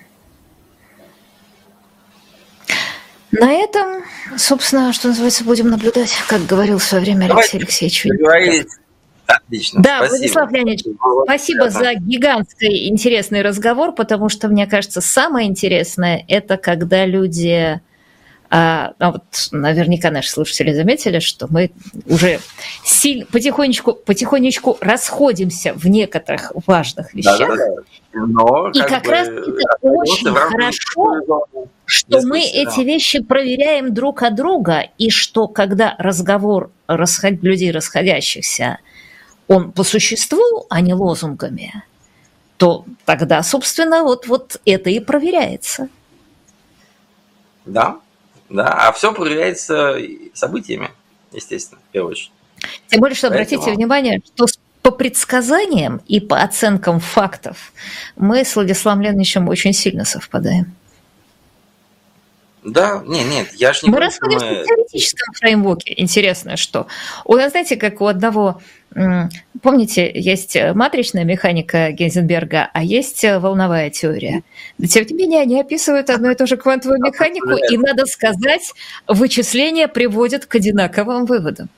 На этом, собственно, что называется, будем наблюдать, как говорил в свое время Алексей Алексеевич. Отлично. Да, спасибо. Владислав Леонидович, спасибо за гигантский интересный разговор, потому что, мне кажется, самое интересное – это когда люди… вот наверняка наши слушатели заметили, что мы уже потихонечку расходимся в некоторых важных вещах. Да. Но, и как раз это очень хорошо, что мы эти вещи проверяем друг от друга, и что когда разговор людей расходящихся, он по существу, а не лозунгами, то тогда, собственно, вот это и проверяется. Да, а все проверяется событиями, естественно, в первую очередь. Тем более, что обратите внимание, что по предсказаниям и по оценкам фактов мы с Владиславом Леонидовичем очень сильно совпадаем. Да, нет, я же не говорю, что мы расходимся в теоретическом фреймворке. Интересно, что у нас, знаете, как у одного, помните, есть матричная механика Гейзенберга, а есть волновая теория. Но, тем не менее, они описывают одну и ту же квантовую механику, и, надо сказать, вычисления приводят к одинаковым выводам.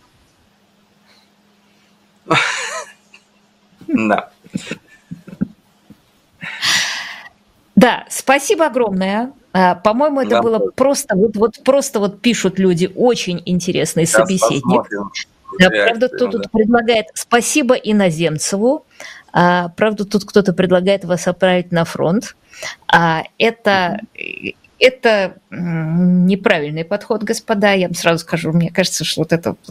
Да. Да, спасибо огромное. По-моему, это было просто пишут люди, очень интересный собеседник. Да, правда, тут предлагает спасибо Иноземцеву. Правда, тут кто-то предлагает вас отправить на фронт. Это неправильный подход, господа. Я вам сразу скажу, мне кажется, что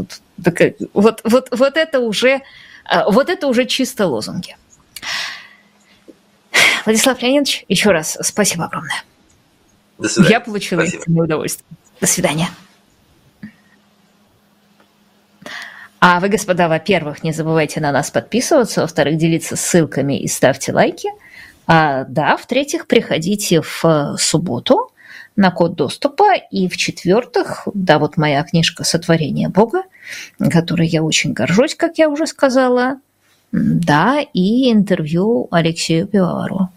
вот это уже чисто лозунги. Владислав Леонидович, еще раз спасибо огромное. До свидания. Я получила истинное удовольствие. До свидания. А вы, господа, во-первых, не забывайте на нас подписываться, во-вторых, делиться ссылками и ставьте лайки. Да, в-третьих, приходите в субботу на код доступа. И в-четвертых, да, вот моя книжка «Сотворение Бога», которой я очень горжусь, как я уже сказала. Да, и интервью Алексею Пивоварову.